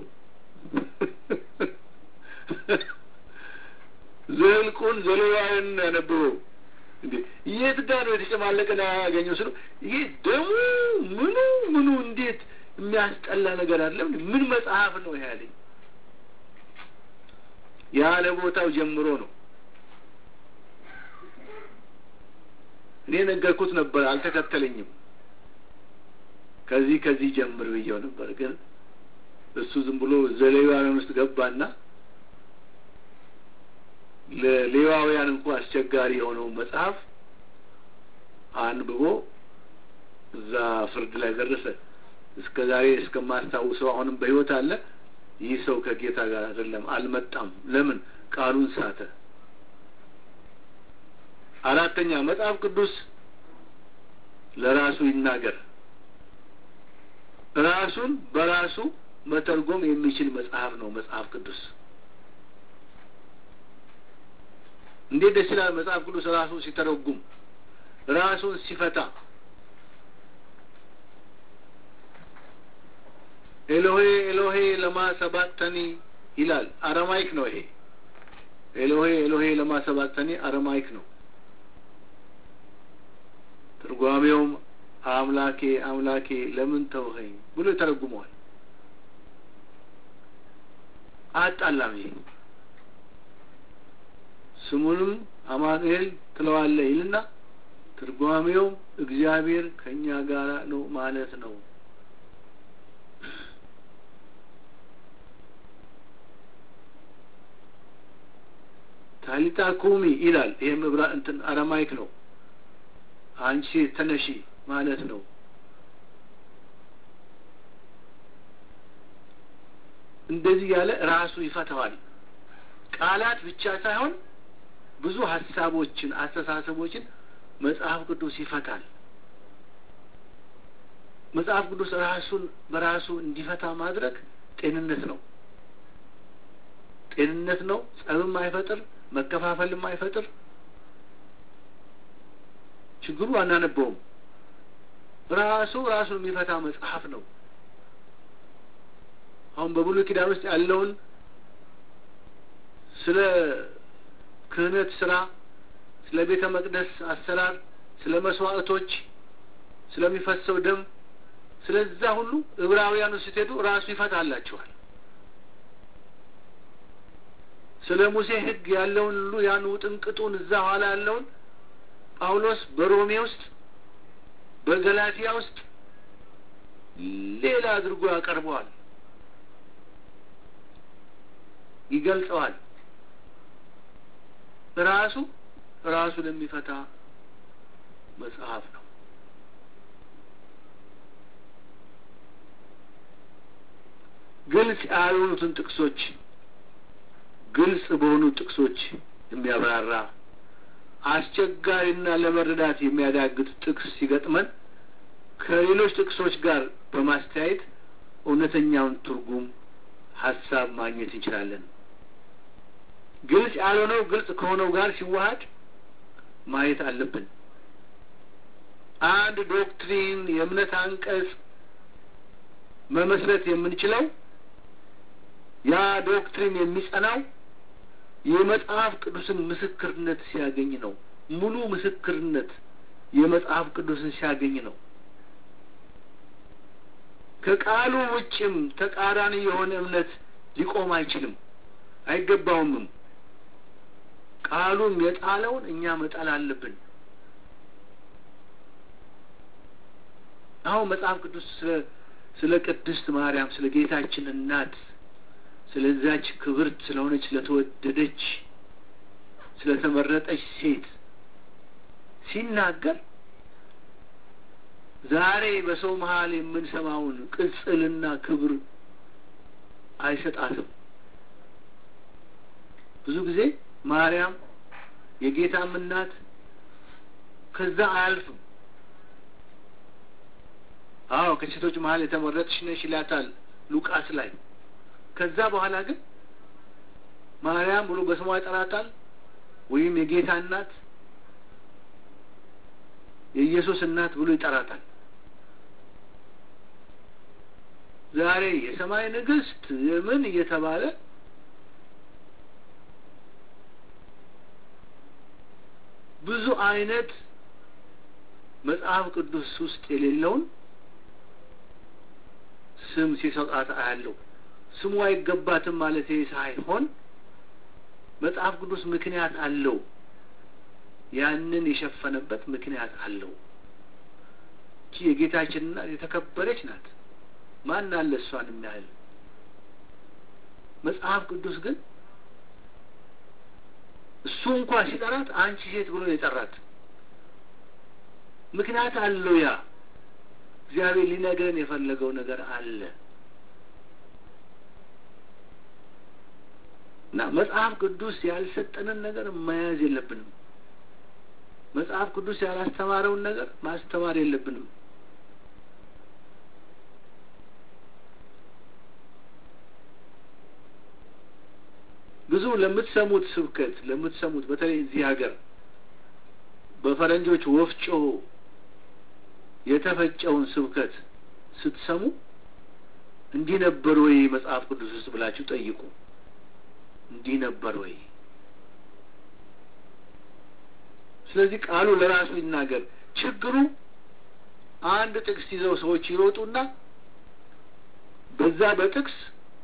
ዘልቁን ዘሌዋውያንን ነው ያነበበው። እንዴ የት ጋር ነው የተጨማለቀ ያገኘው ስለው ይሄ ደሙ ምኑ እንዴት የሚያስጠላ ነገር አለ። ምን መጽሐፍ ነው ይሄ አለኝ። ያለ ቦታው ጀምሮ ነው። እኔ ነገርኩት ነበር፣ አልተከተለኝም። ከዚህ ጀምር ብዬው ነበር፣ ግን እሱ ዝም ብሎ ዘሌዋውያን ውስጥ ገባና ለሌዋውያን እንኳን አስቸጋሪ የሆነው መጽሐፍ አንብቦ እዛ ፍርድ ላይ ደረሰ። እስከዛሬ እስከማስታውሰው አሁንም በህይወት አለ። ይህ ሰው ከጌታ ጋር አይደለም፣ አልመጣም። ለምን? ቃሉን ሳተ። አራተኛ መጽሐፍ ቅዱስ ለራሱ ይናገር፣ ራሱን በራሱ መተርጎም የሚችል መጽሐፍ ነው መጽሐፍ ቅዱስ። እንዴት ደስ ይላል መጽሐፍ ቅዱስ ራሱ ሲተረጉም ራሱን ሲፈታ። ኤሎሄ ኤሎሄ ለማ ሰባቅተኒ ይላል። አረማይክ ነው ይሄ። ኤሎሄ ኤሎሄ ለማ ሰባቅተኒ አረማይክ ነው። ትርጓሜውም አምላኬ አምላኬ ለምን ተውኸኝ ብሎ ተረጉመዋል። አጣላም ይሄ ስሙንም አማኑኤል ትለዋለህ ይልና ትርጓሜውም እግዚአብሔር ከኛ ጋር ነው ማለት ነው። ታሊታ ኩሚ ይላል። ይሄም አረማይክ ነው። አንቺ ተነሺ ማለት ነው። እንደዚህ ያለ ራሱ ይፈታዋል። ቃላት ብቻ ሳይሆን ብዙ ሐሳቦችን አስተሳሰቦችን መጽሐፍ ቅዱስ ይፈታል። መጽሐፍ ቅዱስ ራሱን በራሱ እንዲፈታ ማድረግ ጤንነት ነው። ጤንነት ነው። ጸብም አይፈጥር፣ መከፋፈልም አይፈጥር። ችግሩ አናነበውም። ራሱን የሚፈታ መጽሐፍ ነው። አሁን በብሉይ ኪዳን ውስጥ ያለውን ስለ ክህነት ስራ፣ ስለ ቤተ መቅደስ አሰራር፣ ስለ መስዋዕቶች፣ ስለሚፈሰው ደም፣ ስለዛ ሁሉ ዕብራውያኑ ስትሄዱ ራሱ ይፈታላችኋል። ስለ ሙሴ ሕግ ያለውን ሁሉ ያን ውጥንቅጡን እዛ ኋላ ያለውን ጳውሎስ በሮሜ ውስጥ በገላትያ ውስጥ ሌላ አድርጎ ያቀርበዋል፣ ይገልጸዋል። ራሱ ለሚፈታ መጽሐፍ ነው። ግልጽ ያልሆኑትን ጥቅሶች ግልጽ በሆኑ ጥቅሶች የሚያብራራ አስቸጋሪና ለመረዳት የሚያዳግት ጥቅስ ሲገጥመን ከሌሎች ጥቅሶች ጋር በማስተያየት እውነተኛውን ትርጉም ሐሳብ ማግኘት እንችላለን። ግልጽ ያልሆነው ግልጽ ከሆነው ጋር ሲዋሃድ ማየት አለብን። አንድ ዶክትሪን የእምነት አንቀጽ መመስረት የምንችለው ያ ዶክትሪን የሚጸናው የመጽሐፍ ቅዱስን ምስክርነት ሲያገኝ ነው። ሙሉ ምስክርነት የመጽሐፍ ቅዱስን ሲያገኝ ነው። ከቃሉ ውጭም ተቃራኒ የሆነ እምነት ሊቆም አይችልም፣ አይገባውምም። ቃሉም የጣለውን እኛ መጣል አለብን። አሁን መጽሐፍ ቅዱስ ስለ ቅድስት ማርያም ስለ ጌታችን እናት ስለዛች ክብርት ስለሆነች ስለተወደደች ስለተመረጠች ሴት ሲናገር ዛሬ በሰው መሃል የምንሰማውን ቅጽልና ክብር አይሰጣትም። ብዙ ጊዜ ማርያም የጌታም እናት ከዛ አያልፍም። ከሴቶች መሃል የተመረጥሽ ነሽ ይላታል ሉቃስ ላይ። ከዛ በኋላ ግን ማርያም ብሎ በስሟ ይጠራታል፣ ወይም የጌታ እናት የኢየሱስ እናት ብሎ ይጠራታል። ዛሬ የሰማይ ንግስት ምን እየተባለ ብዙ አይነት መጽሐፍ ቅዱስ ውስጥ የሌለውን ስም ሲሰጣት አያለው። ስሙ አይገባትም ማለት ሳይሆን መጽሐፍ ቅዱስ ምክንያት አለው። ያንን የሸፈነበት ምክንያት አለው። እቺ የጌታችንና የተከበረች ናት። ማን አለ እሷን የሚያህል? መጽሐፍ ቅዱስ ግን እሱ እንኳን ሲጠራት አንቺ ሴት ብሎ የጠራት ምክንያት አለው። ያ እግዚአብሔር ሊነግረን የፈለገው ነገር አለ እና መጽሐፍ ቅዱስ ያልሰጠንን ነገር መያዝ የለብንም። መጽሐፍ ቅዱስ ያላስተማረውን ነገር ማስተማር የለብንም። ብዙ ለምትሰሙት ስብከት ለምትሰሙት በተለይ እዚህ ሀገር በፈረንጆች ወፍጮ የተፈጨውን ስብከት ስትሰሙ እንዲህ ነበር ወይ መጽሐፍ ቅዱስ ውስጥ ብላችሁ ጠይቁ። እንዲህ ነበር ወይ? ስለዚህ ቃሉ ለራሱ ይናገር። ችግሩ አንድ ጥቅስ ይዘው ሰዎች ይሮጡና በዛ በጥቅስ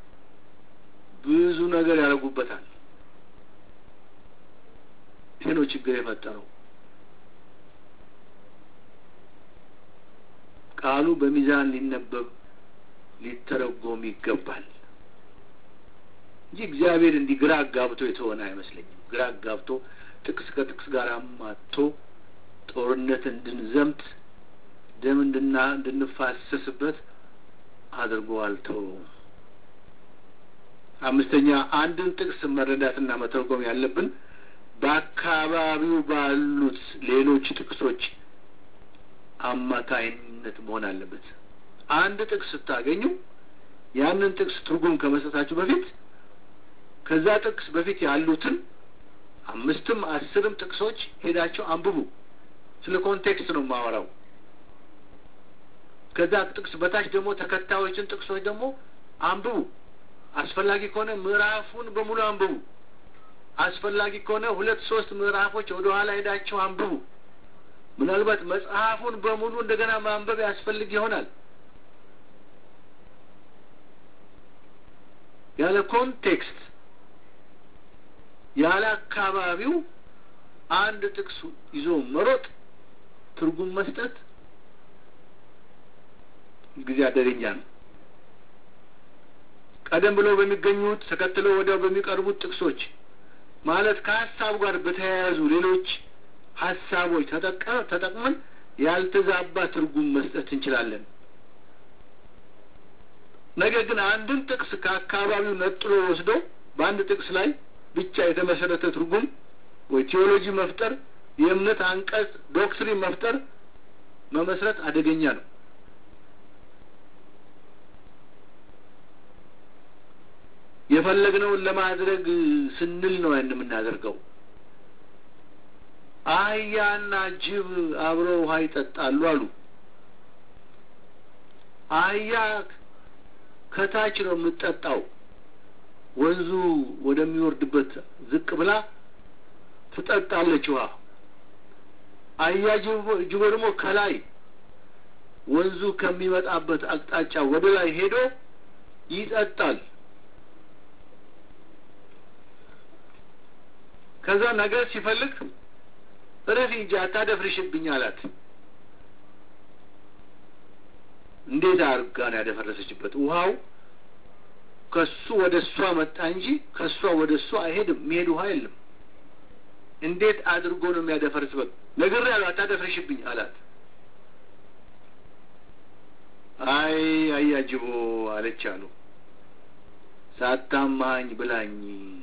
ብዙ ነገር ያደርጉበታል። ይሄ ነው ችግር የፈጠረው። ቃሉ በሚዛን ሊነበብ ሊተረጎም ይገባል እንጂ እግዚአብሔር እንዲህ ግራ አጋብቶ የተሆነ አይመስለኝም። ግራ አጋብቶ ጥቅስ ከጥቅስ ጋር አማቶ ጦርነት እንድንዘምት ደም እንድንፋሰስበት አድርጎ አልተወውም። አምስተኛ አንድን ጥቅስ መረዳትና መተርጎም ያለብን በአካባቢው ባሉት ሌሎች ጥቅሶች አማካይነት መሆን አለበት። አንድ ጥቅስ ስታገኙ ያንን ጥቅስ ትርጉም ከመስጠታችሁ በፊት ከዛ ጥቅስ በፊት ያሉትን 5ም 10ም ጥቅሶች ሄዳችሁ አንብቡ። ስለ ኮንቴክስት ነው የማወራው። ከዛ ጥቅስ በታች ደግሞ ተከታዮችን ጥቅሶች ደግሞ አንብቡ። አስፈላጊ ከሆነ ምዕራፉን በሙሉ አንብቡ። አስፈላጊ ከሆነ 2-3 ምዕራፎች ወደ ኋላ ሄዳችሁ አንብቡ። ምናልባት መጽሐፉን በሙሉ እንደገና ማንበብ ያስፈልግ ይሆናል። ያለ ኮንቴክስት ያለ አካባቢው አንድ ጥቅስ ይዞ መሮጥ ትርጉም መስጠት ጊዜ አደረኛ ነው። ቀደም ብሎ በሚገኙት ተከትለው ወዲያው በሚቀርቡት ጥቅሶች ማለት ከሐሳቡ ጋር በተያያዙ ሌሎች ሐሳቦች ተጠቅመን ያልተዛባ ትርጉም መስጠት እንችላለን። ነገር ግን አንድን ጥቅስ ከአካባቢው ነጥሎ ወስዶ በአንድ ጥቅስ ላይ ብቻ የተመሰረተ ትርጉም ወይ ቲዮሎጂ መፍጠር፣ የእምነት አንቀጽ ዶክትሪን መፍጠር መመስረት አደገኛ ነው። የፈለግነውን ለማድረግ ስንል ነው ያን የምናደርገው። አህያና ጅብ አብረው ውሃ ይጠጣሉ አሉ። አህያ ከታች ነው የምትጠጣው። ወንዙ ወደሚወርድበት ዝቅ ብላ ትጠጣለች ውሃ። አህያ ጅብ ደግሞ ከላይ ወንዙ ከሚመጣበት አቅጣጫ ወደ ላይ ሄዶ ይጠጣል። ከዛ ነገር ሲፈልግ ረፊ እንጂ አታደፍርሽብኝ አላት። እንዴት አርጋ ነው ያደፈረሰችበት? ውሃው ከሱ ወደ እሷ መጣ እንጂ ከሷ ወደ እሷ አይሄድም። የሚሄድ ውሃ የለም። እንዴት አድርጎ ነው የሚያደፈርስበት? ነግሬያለሁ አታደፍርሽብኝ አላት። አይ አያጅቦ አለች አሉ። ሳታማኝ ብላኝ።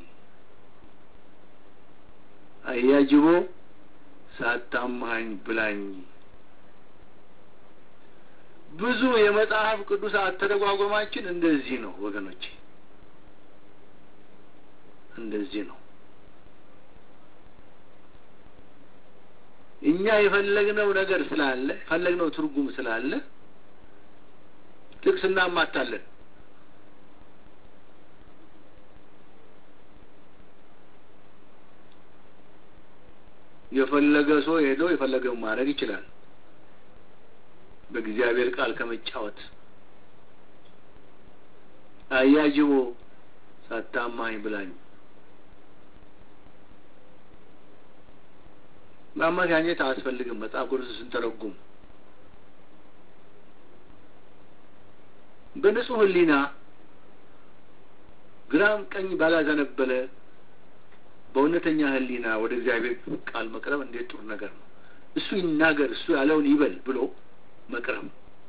አያጅቦ ሳታማኝ ብላኝ። ብዙ የመጽሐፍ ቅዱስ አተረጓጎማችን እንደዚህ ነው ወገኖቼ፣ እንደዚህ ነው። እኛ የፈለግነው ነገር ስላለ የፈለግነው ትርጉም ስላለ ጥቅስ እናማታለን። የፈለገ ሰው ሄዶ የፈለገው ማድረግ ይችላል በእግዚአብሔር ቃል ከመጫወት። አያጅቦ ሳታማኝ ብላኝ። ማማኛኘት አያስፈልግም። መጽሐፍ ቅዱስ ስንተረጉም በንጹህ ሕሊና ግራም ቀኝ ባላዘነበለ በእውነተኛ ሕሊና ወደ እግዚአብሔር ቃል መቅረብ እንዴት ጥሩ ነገር ነው። እሱ ይናገር፣ እሱ ያለውን ይበል ብሎ መቅረብ።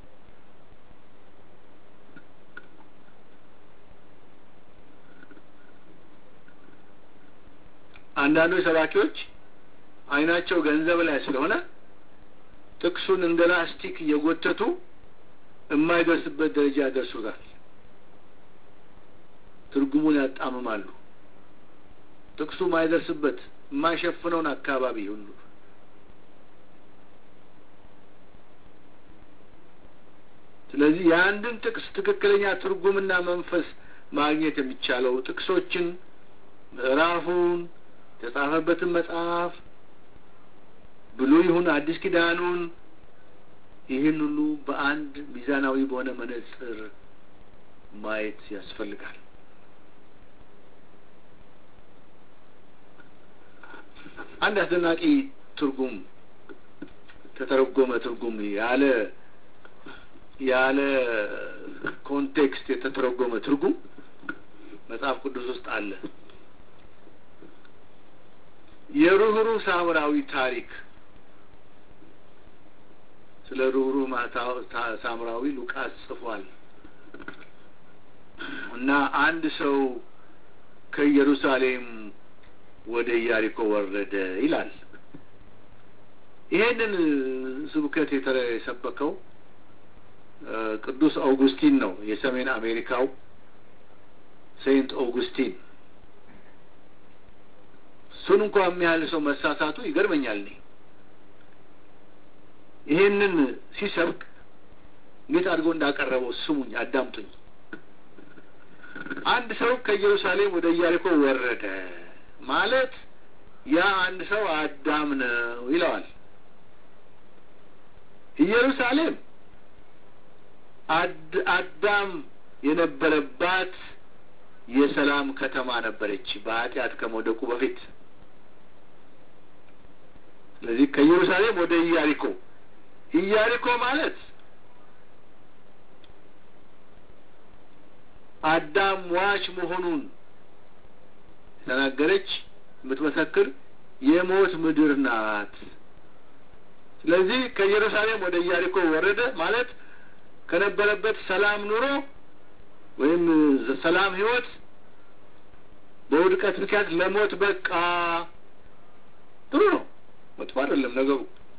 አንዳንዶች ሰባኪዎች አይናቸው ገንዘብ ላይ ስለሆነ ጥቅሱን እንደ ላስቲክ እየጎተቱ የማይደርስበት ደረጃ ያደርሱታል። ትርጉሙን ያጣምማሉ። ጥቅሱ ማይደርስበት የማይሸፍነውን አካባቢ ሁሉ ስለዚህ የአንድን ጥቅስ ትክክለኛ ትርጉምና መንፈስ ማግኘት የሚቻለው ጥቅሶችን ምዕራፉን የተጻፈበትን መጽሐፍ ብሉይ ይሁን አዲስ ኪዳኑን ይህን ሁሉ በአንድ ሚዛናዊ በሆነ መነጽር ማየት ያስፈልጋል። አንድ አስደናቂ ትርጉም ተተረጎመ ትርጉም ያለ ኮንቴክስት የተተረጎመ ትርጉም መጽሐፍ ቅዱስ ውስጥ አለ። የሩህሩህ ሳምራዊ ታሪክ ስለ ሩህሩህ ሳምራዊ ሉቃስ ጽፏል እና አንድ ሰው ከኢየሩሳሌም ወደ ኢያሪኮ ወረደ ይላል። ይሄንን ስብከት የሰበከው ቅዱስ አውጉስቲን ነው። የሰሜን አሜሪካው ሴንት አውጉስቲን። እሱን እንኳን የሚያህል ሰው መሳሳቱ ይገርመኛል። ይሄንን ሲሰብክ እንዴት አድርጎ እንዳቀረበው ስሙኝ፣ አዳምጡኝ። አንድ ሰው ከኢየሩሳሌም ወደ ኢያሪኮ ወረደ ማለት ያ አንድ ሰው አዳም ነው ይለዋል። ኢየሩሳሌም አዳም የነበረባት የሰላም ከተማ ነበረች በኃጢአት ከመውደቁ በፊት። ስለዚህ ከኢየሩሳሌም ወደ ኢያሪኮ ማለት አዳም ዋች መሆኑን ተናገረች የምትመሰክር የሞት ምድር ናት። ስለዚህ ከኢየሩሳሌም ወደ ኢያሪኮ ወረደ ማለት ከነበረበት ሰላም ኑሮ ወይም ሰላም ህይወት በውድቀት ምክንያት ለሞት በቃ። ጥሩ ነው፣ መጥፎ አይደለም ነገሩ።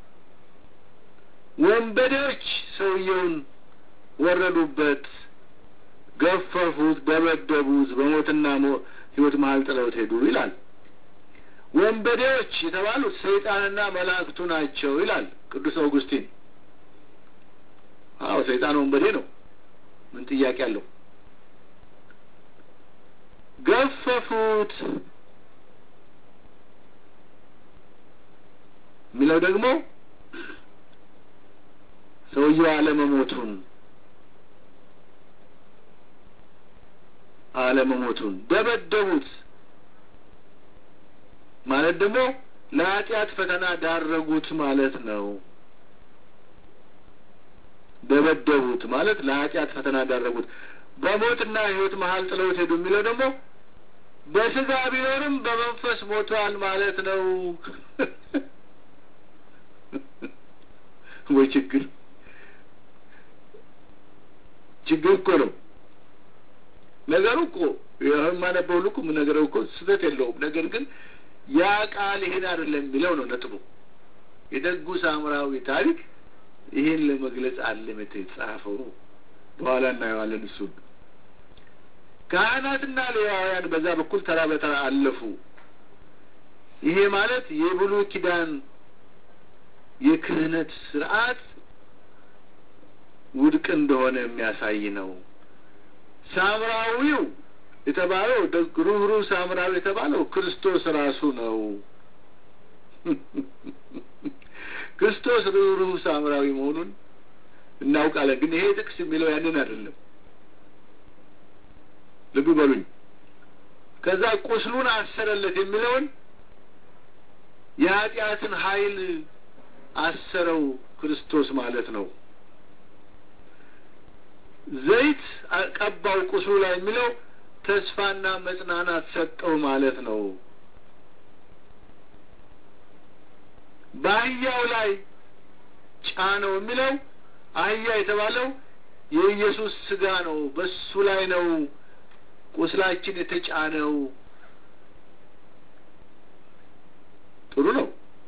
ወንበዴዎች ሰውየውን ወረዱበት፣ ገፈፉት፣ ደበደቡት፣ በሞትና ህይወት መሀል ጥለውት ሄዱ ይላል። ወንበዴዎች የተባሉት ሰይጣንና መላእክቱ ናቸው ይላል ቅዱስ አውጉስቲን። አዎ ሰይጣን ወንበዴ ነው፣ ምን ጥያቄ አለው? ገፈፉት የሚለው ደግሞ ሰውየው አለመሞቱን ደበደቡት ማለት ደግሞ ለኃጢአት ፈተና ዳረጉት ማለት ነው። ደበደቡት ማለት ለኃጢአት ፈተና ዳረጉት። በሞትና ህይወት መሀል ጥለውት ሄዱ የሚለው ደግሞ በስጋ ቢኖርም በመንፈስ ሞቷል ማለት ነው። ወይ ችግር እኮ ነው ነገሩ እኮ የማነበው ልኩ ምን ነገረው እኮ ስህተት የለውም። ነገር ግን ያ ቃል ይሄን አይደለም የሚለው ነው ነጥቡ። የደጉ ሳምራዊ ታሪክ ይሄን ለመግለጽ አለም የተጻፈው። በኋላ እናየዋለን እሱን። ካህናትና ሌዋውያን በዛ በኩል ተራ በተራ አለፉ። ይሄ ማለት የብሉይ ኪዳን የክህነት ስርዓት ውድቅ እንደሆነ የሚያሳይ ነው። ሳምራዊው የተባለው ሩህሩህ ሳምራዊ የተባለው ክርስቶስ ራሱ ነው። ክርስቶስ ሩህሩህ ሳምራዊ መሆኑን እናውቃለን። ግን ይሄ ጥቅስ የሚለው ያንን አይደለም። ልብ በሉኝ። ከዛ ቁስሉን አሰረለት የሚለውን የኃጢአትን ኃይል አሰረው ክርስቶስ ማለት ነው። ዘይት ቀባው ቁስሉ ላይ የሚለው ተስፋና መጽናናት ሰጠው ማለት ነው። በአህያው ላይ ጫነው የሚለው አህያ የተባለው የኢየሱስ ስጋ ነው። በሱ ላይ ነው ቁስላችን የተጫነው። ጥሩ ነው።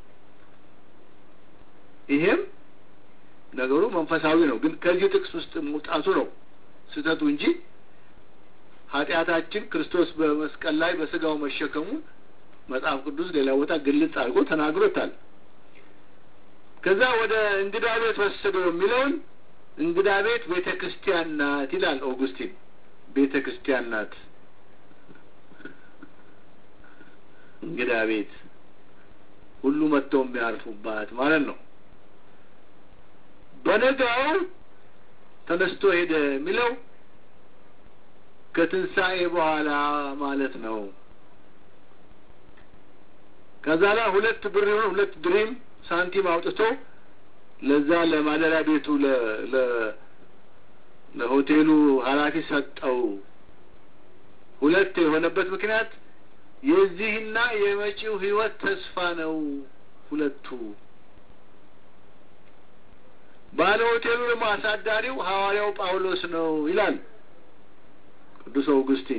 ይሄም ነገሩ መንፈሳዊ ነው። ግን ከዚህ ጥቅስ ውስጥ መውጣቱ ነው ስህተቱ እንጂ ኃጢአታችን ክርስቶስ በመስቀል ላይ በስጋው መሸከሙ መጽሐፍ ቅዱስ ሌላ ቦታ ግልጽ አድርጎ ተናግሮታል። ከዛ ወደ እንግዳ ቤት ወሰደው የሚለውን እንግዳ ቤት ቤተክርስቲያን ናት ይላል ኦጉስቲን። ቤተክርስቲያን ናት እንግዳ ቤት ሁሉ መጥተው የሚያርፉባት ማለት ነው። በነጋው ተነስቶ ሄደ የሚለው ከትንሣኤ በኋላ ማለት ነው። ከዛ ላይ 2 ብር ይሁን 2 ድሪም ሳንቲም አውጥቶ ለዛ ለማደሪያ ቤቱ ለሆቴሉ ኃላፊ ሰጠው። 2 የሆነበት ምክንያት የዚህና የመጪው ህይወት ተስፋ ነው። 2ቱ ባለ ሆቴሉ አሳዳሪው ሐዋርያው ጳውሎስ ነው ይላል ቅዱስ አውግስቲን።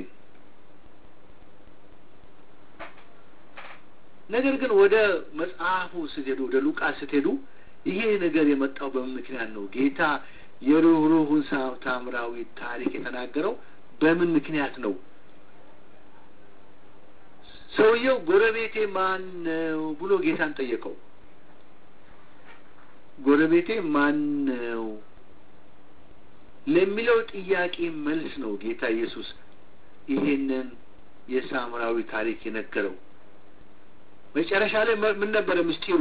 ነገር ግን ወደ መጽሐፉ ስትሄዱ ወደ ሉቃስ ስትሄዱ ይሄ ነገር የመጣው በምን ምክንያት ነው? ጌታ የሩህሩህን ሳምራዊ ታሪክ የተናገረው በምን ምክንያት ነው? ሰውየው ጎረቤቴ ማን ነው ብሎ ጌታን ጠየቀው። ጎረቤቴ ማን ነው ለሚለው ጥያቄ መልስ ነው ጌታ ኢየሱስ ይሄንን የሳምራዊ ታሪክ የነገረው። መጨረሻ ላይ ምን ነበር ምስጢሩ?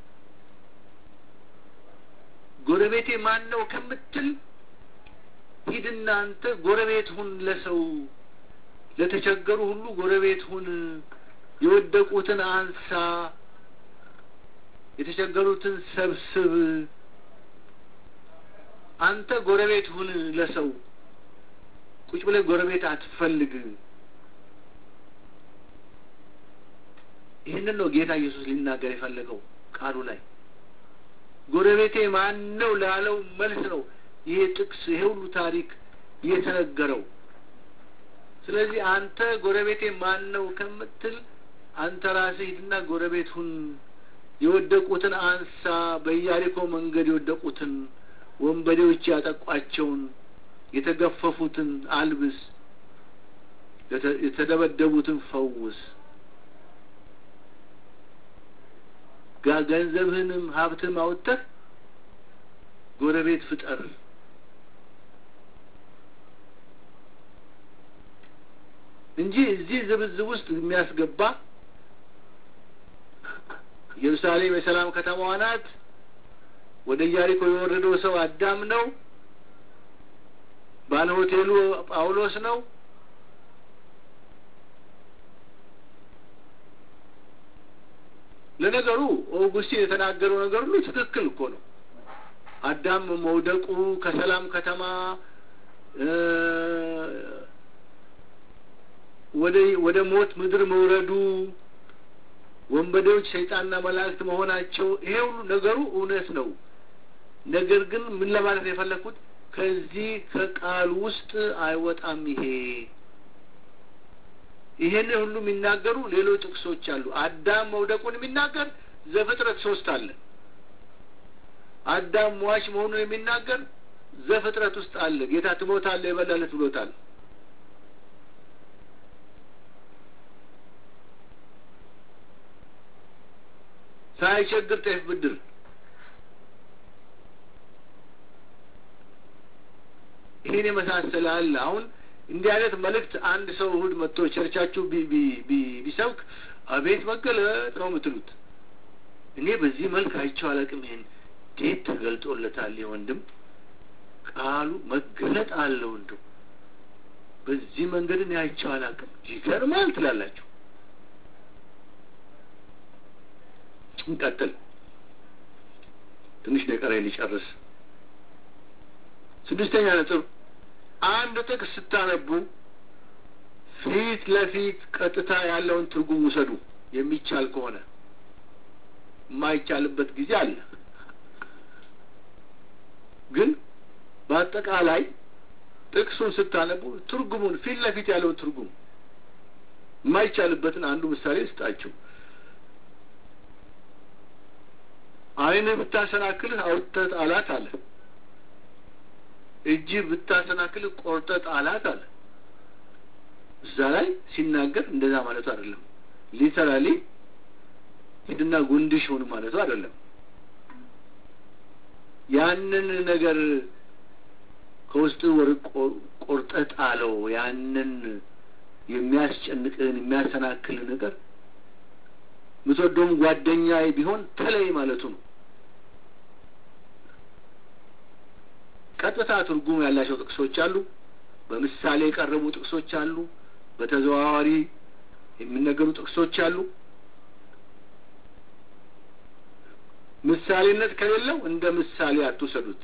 ጎረቤቴ ማን ነው ከምትል ሂድና አንተ ጎረቤት ሁን፣ ለሰው ለተቸገሩ ሁሉ ጎረቤት ሁን፣ የወደቁትን አንሳ፣ የተቸገሩትን ሰብስብ፣ አንተ ጎረቤት ሁን ለሰው፣ ቁጭ ብለህ ጎረቤት አትፈልግ። ይህንን ነው ጌታ ኢየሱስ ሊናገር የፈለገው ቃሉ ላይ። ጎረቤቴ ማን ነው ላለው መልስ ነው ይሄ ጥቅስ፣ ይሄ ሁሉ ታሪክ የተነገረው። ስለዚህ አንተ ጎረቤቴ ማን ነው ከምትል አንተ ራስህ ሂድና ጎረቤት ሁን፣ የወደቁትን አንሳ፣ በኢያሪኮ መንገድ የወደቁትን ወንበዴዎች ያጠቋቸውን የተገፈፉትን አልብስ፣ የተደበደቡትን ፈውስ፣ ገንዘብህንም ሀብትህም አውጥተህ ጎረቤት ፍጠር። እንጂ እዚህ ዝብዝብ ውስጥ የሚያስገባ ኢየሩሳሌም የሰላም ከተማዋ ናት፣ ወደ ኢያሪኮ የወረደው ሰው አዳም ነው፣ ባለ ሆቴሉ ጳውሎስ ነው። ለነገሩ ኦጉስቲን የተናገረው ነገር ሁሉ ትክክል እኮ ነው። አዳም መውደቁ፣ ከሰላም ከተማ ወደ ሞት ምድር መውረዱ፣ ወንበዴዎች ሰይጣንና መላእክት መሆናቸው፣ ይሄ ሁሉ ነገሩ እውነት ነው። ነገር ግን ምን ለማለት የፈለኩት ከዚህ ከቃል ውስጥ አይወጣም። ይሄን ሁሉ የሚናገሩ ሌሎች ጥቅሶች አሉ። አዳም መውደቁን የሚናገር ዘፍጥረት 3 አለ። አዳም ሟች መሆኑን የሚናገር ዘፍጥረት ውስጥ አለ። ጌታ ትሞታለህ የበላለት ብሎታል። ሳይቸግር ጤፍ ብድር ይሄን የመሳሰለ አለ። አሁን እንዲህ አይነት መልእክት አንድ ሰው እሑድ መጥቶ ቸርቻችሁ ቢሰብክ አቤት መገለጥ ነው የምትሉት። እኔ በዚህ መልክ አይቼው አላውቅም። ይሄን እንዴት ተገልጦለታል? ወንድም ቃሉ መገለጥ አለው። እንደው በዚህ መንገድ እኔ አይቼው አላውቅም። ይገርማል ትላላችሁ። እንቀጥል። ትንሽ ደቂቃ ሊጨርስ። 6ኛ ነጥብ፣ አንድ ጥቅስ ስታነቡ ፊት ለፊት ቀጥታ ያለውን ትርጉም ውሰዱ። የሚቻል ከሆነ የማይቻልበት ጊዜ አለ። ግን በአጠቃላይ ጥቅሱን ስታነቡ ትርጉሙን ፊት ለፊት ያለውን ትርጉም፣ የማይቻልበትን አንዱ ምሳሌ ስጣችሁ። ዓይንህ ብታሰናክልህ አውጥተህ ጣላት አለ። እጅ ብታሰናክልህ ቆርጠህ ጣላት አለ። እዛ ላይ ሲናገር እንደዛ ማለት አይደለም። ሊተራሊ ሄድና ጉንድሽ ሆነ ማለቱ አይደለም። ያንን ነገር ከውስጥ ቆርጠህ ጣለው። ያንን የሚያስጨንቅህን የሚያሰናክል ነገር ምትወደውም ጓደኛዬ ቢሆን ተለይ ማለቱ ነው። ቀጥታ ትርጉም ያላቸው ጥቅሶች አሉ። በምሳሌ የቀረቡ ጥቅሶች አሉ። በተዘዋዋሪ የሚነገሩ ጥቅሶች አሉ። ምሳሌነት ከሌለው እንደ ምሳሌ አትውሰዱት።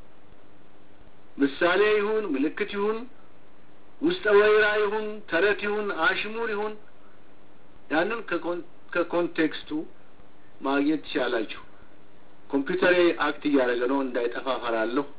ምሳሌ ይሁን ምልክት ይሁን ውስጠ ወይራ ይሁን ተረት ይሁን አሽሙር ይሁን ያንን ከኮንቴክስቱ ማግኘት ትችላላችሁ። ኮምፒውተሬ አክት እያደረገ ነው እንዳይጠፋ ፈራለሁ።